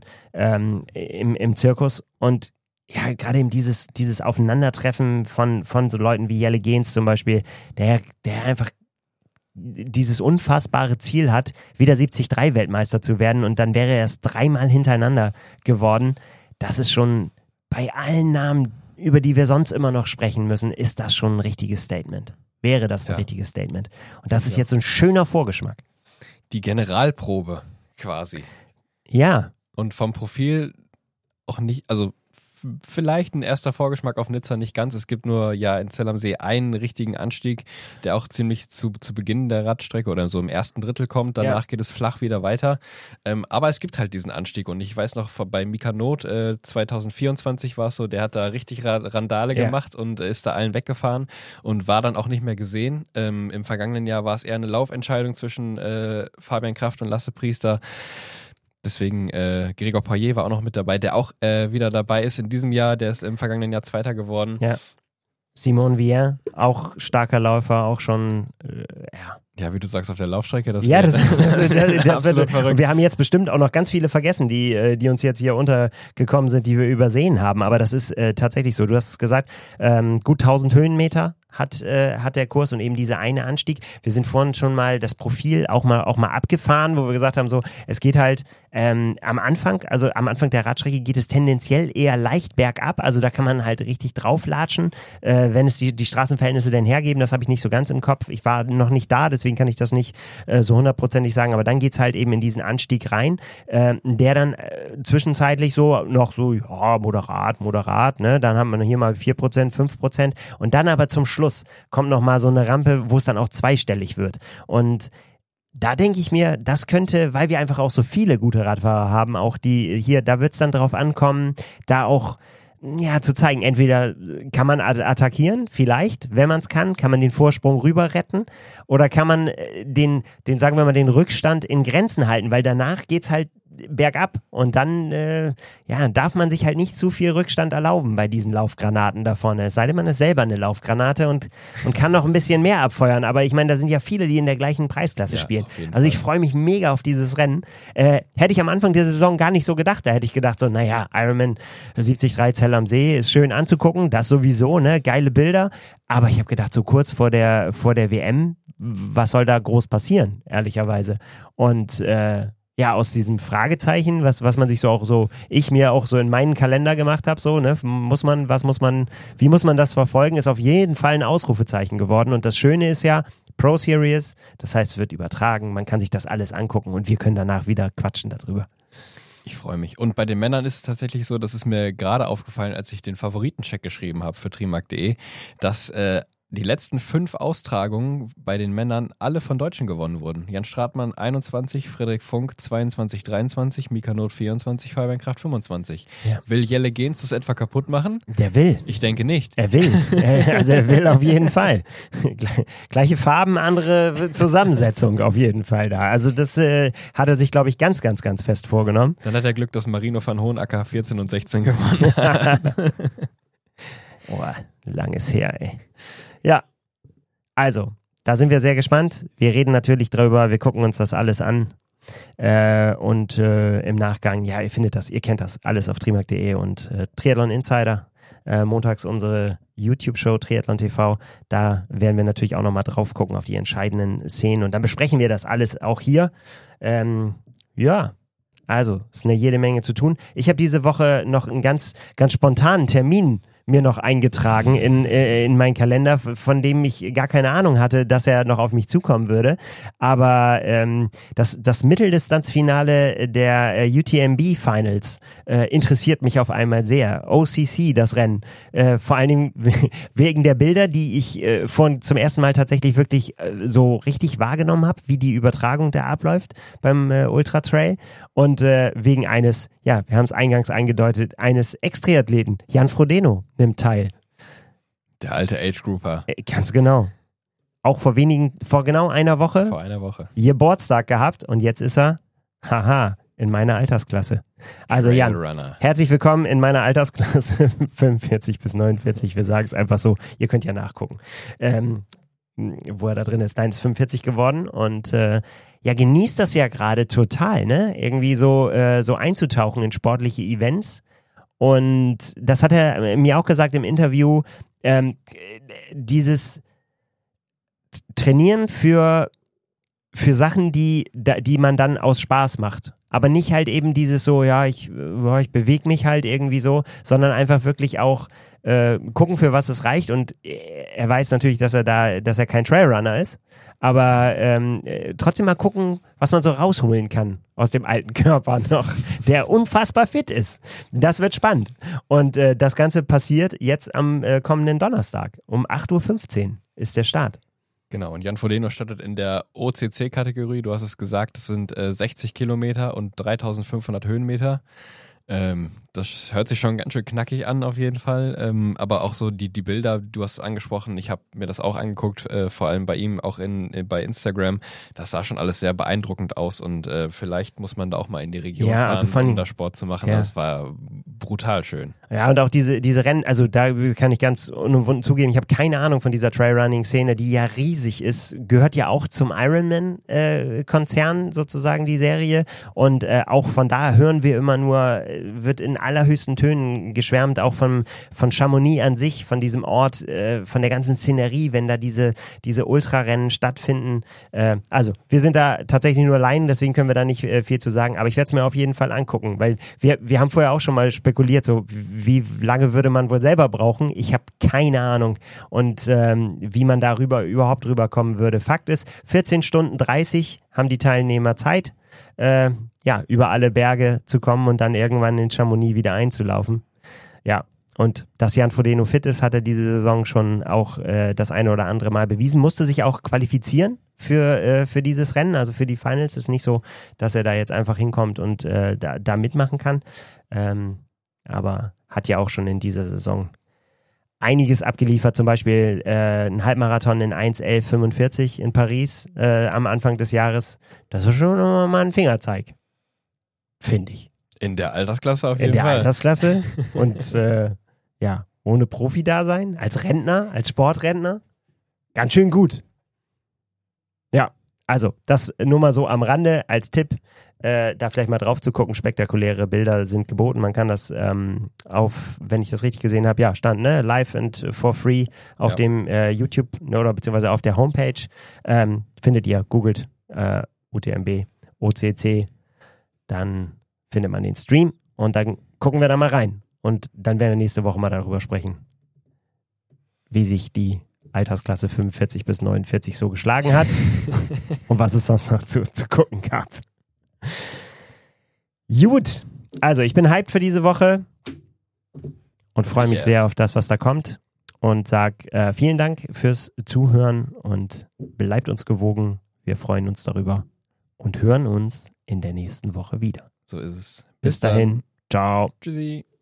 S1: im Zirkus und ja, gerade eben dieses Aufeinandertreffen von so Leuten wie Jelle Geens zum Beispiel, der einfach dieses unfassbare Ziel hat, wieder 73 Weltmeister zu werden und dann wäre er erst 3-mal hintereinander geworden. Das ist schon bei allen Namen, über die wir sonst immer noch sprechen müssen, ist das schon ein richtiges Statement. Wäre das ein richtiges Statement. Und das ist jetzt so ein schöner Vorgeschmack.
S2: Die Generalprobe quasi.
S1: Ja.
S2: Und vom Profil auch nicht, also vielleicht ein erster Vorgeschmack auf Nizza, nicht ganz. Es gibt nur in Zell am See einen richtigen Anstieg, der auch ziemlich zu Beginn der Radstrecke oder so im ersten Drittel kommt. Danach geht es flach wieder weiter. Aber es gibt halt diesen Anstieg und ich weiß noch, bei Mika Not 2024 war es so, der hat da richtig Randale gemacht und ist da allen weggefahren und war dann auch nicht mehr gesehen. Im vergangenen Jahr war es eher eine Laufentscheidung zwischen Fabian Kraft und Lasse Priester. Deswegen Gregor Poirier war auch noch mit dabei, der auch wieder dabei ist in diesem Jahr. Der ist im vergangenen Jahr Zweiter geworden.
S1: Ja. Simon Vier, auch starker Läufer, auch schon,
S2: Ja, wie du sagst, auf der Laufstrecke. Das
S1: wird
S2: verrückt.
S1: Und wir haben jetzt bestimmt auch noch ganz viele vergessen, die uns jetzt hier untergekommen sind, die wir übersehen haben. Aber das ist tatsächlich so. Du hast es gesagt, gut 1000 Höhenmeter hat der Kurs und eben dieser eine Anstieg. Wir sind vorhin schon mal das Profil auch mal abgefahren, wo wir gesagt haben, so, es geht halt Am Anfang der Radstrecke geht es tendenziell eher leicht bergab, also da kann man halt richtig drauflatschen, wenn es die Straßenverhältnisse denn hergeben, das habe ich nicht so ganz im Kopf. Ich war noch nicht da, deswegen kann ich das nicht so hundertprozentig sagen, aber dann geht's halt eben in diesen Anstieg rein, der dann zwischenzeitlich so noch so, ja, moderat, ne, dann haben wir hier mal 4%, 5% und dann aber zum Schluss kommt noch mal so eine Rampe, wo es dann auch zweistellig wird und da denke ich mir, das könnte, weil wir einfach auch so viele gute Radfahrer haben, auch die hier, da wird es dann drauf ankommen, da auch ja, zu zeigen, entweder kann man attackieren, vielleicht, wenn man es kann man den Vorsprung rüber retten oder kann man den, sagen wir mal, den Rückstand in Grenzen halten, weil danach geht's halt bergab und dann darf man sich halt nicht zu viel Rückstand erlauben bei diesen Laufgranaten da vorne. Es sei denn, man ist selber eine Laufgranate und kann noch ein bisschen mehr abfeuern, aber ich meine, da sind ja viele, die in der gleichen Preisklasse spielen. Also ich freue mich mega auf dieses Rennen. Hätte ich am Anfang der Saison gar nicht so gedacht, da hätte ich gedacht so, naja, Ironman 73 Zell am See ist schön anzugucken, das sowieso, ne, geile Bilder, aber ich habe gedacht, so kurz vor der WM, was soll da groß passieren, ehrlicherweise? Und ja, aus diesem Fragezeichen, was man sich so auch so, ich mir auch so in meinen Kalender gemacht habe, so, ne, wie muss man das verfolgen, ist auf jeden Fall ein Ausrufezeichen geworden. Und das Schöne ist ja, Pro Series, das heißt, es wird übertragen, man kann sich das alles angucken und wir können danach wieder quatschen darüber.
S2: Ich freue mich. Und bei den Männern ist es tatsächlich so, das ist mir gerade aufgefallen, als ich den Favoritencheck geschrieben habe für trimark.de, dass die letzten 5 Austragungen bei den Männern alle von Deutschen gewonnen wurden. Jan Stratmann 21, Frederik Funk 22, 23, Mika Not 24, Fabian Kracht 25. Ja. Will Jelle Gens das etwa kaputt machen? Der will. Ich denke nicht.
S1: Er will. Also er will auf jeden Fall. Gleiche Farben, andere Zusammensetzung auf jeden Fall da. Also das hat er sich, glaube ich, ganz, ganz, ganz fest vorgenommen.
S2: Dann hat er Glück, dass Marino van Hohenacker 14 und 16 gewonnen hat.
S1: Boah, langes her, ey. Ja, also, da sind wir sehr gespannt. Wir reden natürlich drüber, wir gucken uns das alles an und im Nachgang, ja, ihr kennt das alles auf trimark.de und Triathlon Insider, montags unsere YouTube-Show Triathlon TV, da werden wir natürlich auch nochmal drauf gucken auf die entscheidenden Szenen und dann besprechen wir das alles auch hier. Ja, also, es ist eine jede Menge zu tun. Ich habe diese Woche noch einen ganz, ganz spontanen Termin mir noch eingetragen in meinen Kalender, von dem ich gar keine Ahnung hatte, dass er noch auf mich zukommen würde. Aber das Mitteldistanzfinale der UTMB Finals interessiert mich auf einmal sehr. OCC, das Rennen. Vor allen Dingen wegen der Bilder, die ich zum ersten Mal tatsächlich wirklich so richtig wahrgenommen habe, wie die Übertragung da abläuft beim Ultra Trail. Und wegen eines, ja, wir haben es eingangs eingedeutet, eines Ex-Triathleten, Jan Frodeno, nimmt teil.
S2: Der alte Age-Grouper.
S1: Ganz genau. Auch vor genau einer Woche.
S2: Vor einer Woche.
S1: Geburtstag gehabt und jetzt ist er, in meiner Altersklasse. Also Jan, herzlich willkommen in meiner Altersklasse 45 bis 49. Wir sagen es einfach so, ihr könnt ja nachgucken. Wo er da drin ist. Nein, ist 45 geworden und ja, genießt das ja gerade total, ne? Irgendwie so einzutauchen in sportliche Events. Und das hat er mir auch gesagt im Interview, dieses Trainieren für Sachen, die man dann aus Spaß macht. Aber nicht halt eben dieses so, ja, ich bewege mich halt irgendwie so, sondern einfach wirklich auch gucken, für was es reicht. Und er weiß natürlich, dass er kein Trailrunner ist, aber trotzdem mal gucken, was man so rausholen kann aus dem alten Körper noch, der unfassbar fit ist. Das wird spannend. Und das Ganze passiert jetzt am kommenden Donnerstag. Um 8.15 Uhr ist der Start.
S2: Genau, und Jan Frodeno startet in der OCC-Kategorie. Du hast es gesagt, das sind 60 Kilometer und 3500 Höhenmeter. Das hört sich schon ganz schön knackig an auf jeden Fall, aber auch so die Bilder, du hast es angesprochen, ich habe mir das auch angeguckt, vor allem bei ihm auch bei Instagram, das sah schon alles sehr beeindruckend aus und vielleicht muss man da auch mal in die Region fahren, um da Sport zu machen, das war brutal schön.
S1: Ja, und auch diese Rennen, also da kann ich ganz unumwunden zugeben, ich habe keine Ahnung von dieser Trailrunning-Szene, die ja riesig ist, gehört ja auch zum Ironman-Konzern sozusagen, die Serie. Und auch von da hören wir immer nur, wird in allerhöchsten Tönen geschwärmt, auch von Chamonix an sich, von diesem Ort, von der ganzen Szenerie, wenn da diese Ultrarennen stattfinden. Also, wir sind da tatsächlich nur Laien, deswegen können wir da nicht viel zu sagen, aber ich werde es mir auf jeden Fall angucken, weil wir haben vorher auch schon mal spekuliert, so wie lange würde man wohl selber brauchen? Ich habe keine Ahnung. Und wie man überhaupt rüberkommen würde. Fakt ist, 14 Stunden 30 haben die Teilnehmer Zeit, über alle Berge zu kommen und dann irgendwann in Chamonix wieder einzulaufen. Ja, und dass Jan Frodeno fit ist, hat er diese Saison schon auch das eine oder andere Mal bewiesen. Musste sich auch qualifizieren für dieses Rennen, also für die Finals. Ist nicht so, dass er da jetzt einfach hinkommt und da mitmachen kann. Aber hat ja auch schon in dieser Saison einiges abgeliefert, zum Beispiel ein Halbmarathon in 1:11:45 in Paris am Anfang des Jahres. Das ist schon mal ein Fingerzeig, finde ich.
S2: In der Altersklasse auf jeden Fall.
S1: In der Altersklasse und ohne Profi-Dasein, als Rentner, als Sportrentner, ganz schön gut. Ja, also das nur mal so am Rande als Tipp. Da vielleicht mal drauf zu gucken, spektakuläre Bilder sind geboten. Man kann das wenn ich das richtig gesehen habe, stand, ne, live and for free auf dem YouTube oder beziehungsweise auf der Homepage. Findet ihr, googelt UTMB, OCC, dann findet man den Stream und dann gucken wir da mal rein. Und dann werden wir nächste Woche mal darüber sprechen, wie sich die Altersklasse 45 bis 49 so geschlagen hat und was es sonst noch zu gucken gab. Gut, also ich bin hyped für diese Woche und freue mich sehr auf das, was da kommt und sag vielen Dank fürs Zuhören und bleibt uns gewogen. Wir freuen uns darüber und hören uns in der nächsten Woche wieder.
S2: So ist es.
S1: Bis dahin. Ciao.
S2: Tschüssi.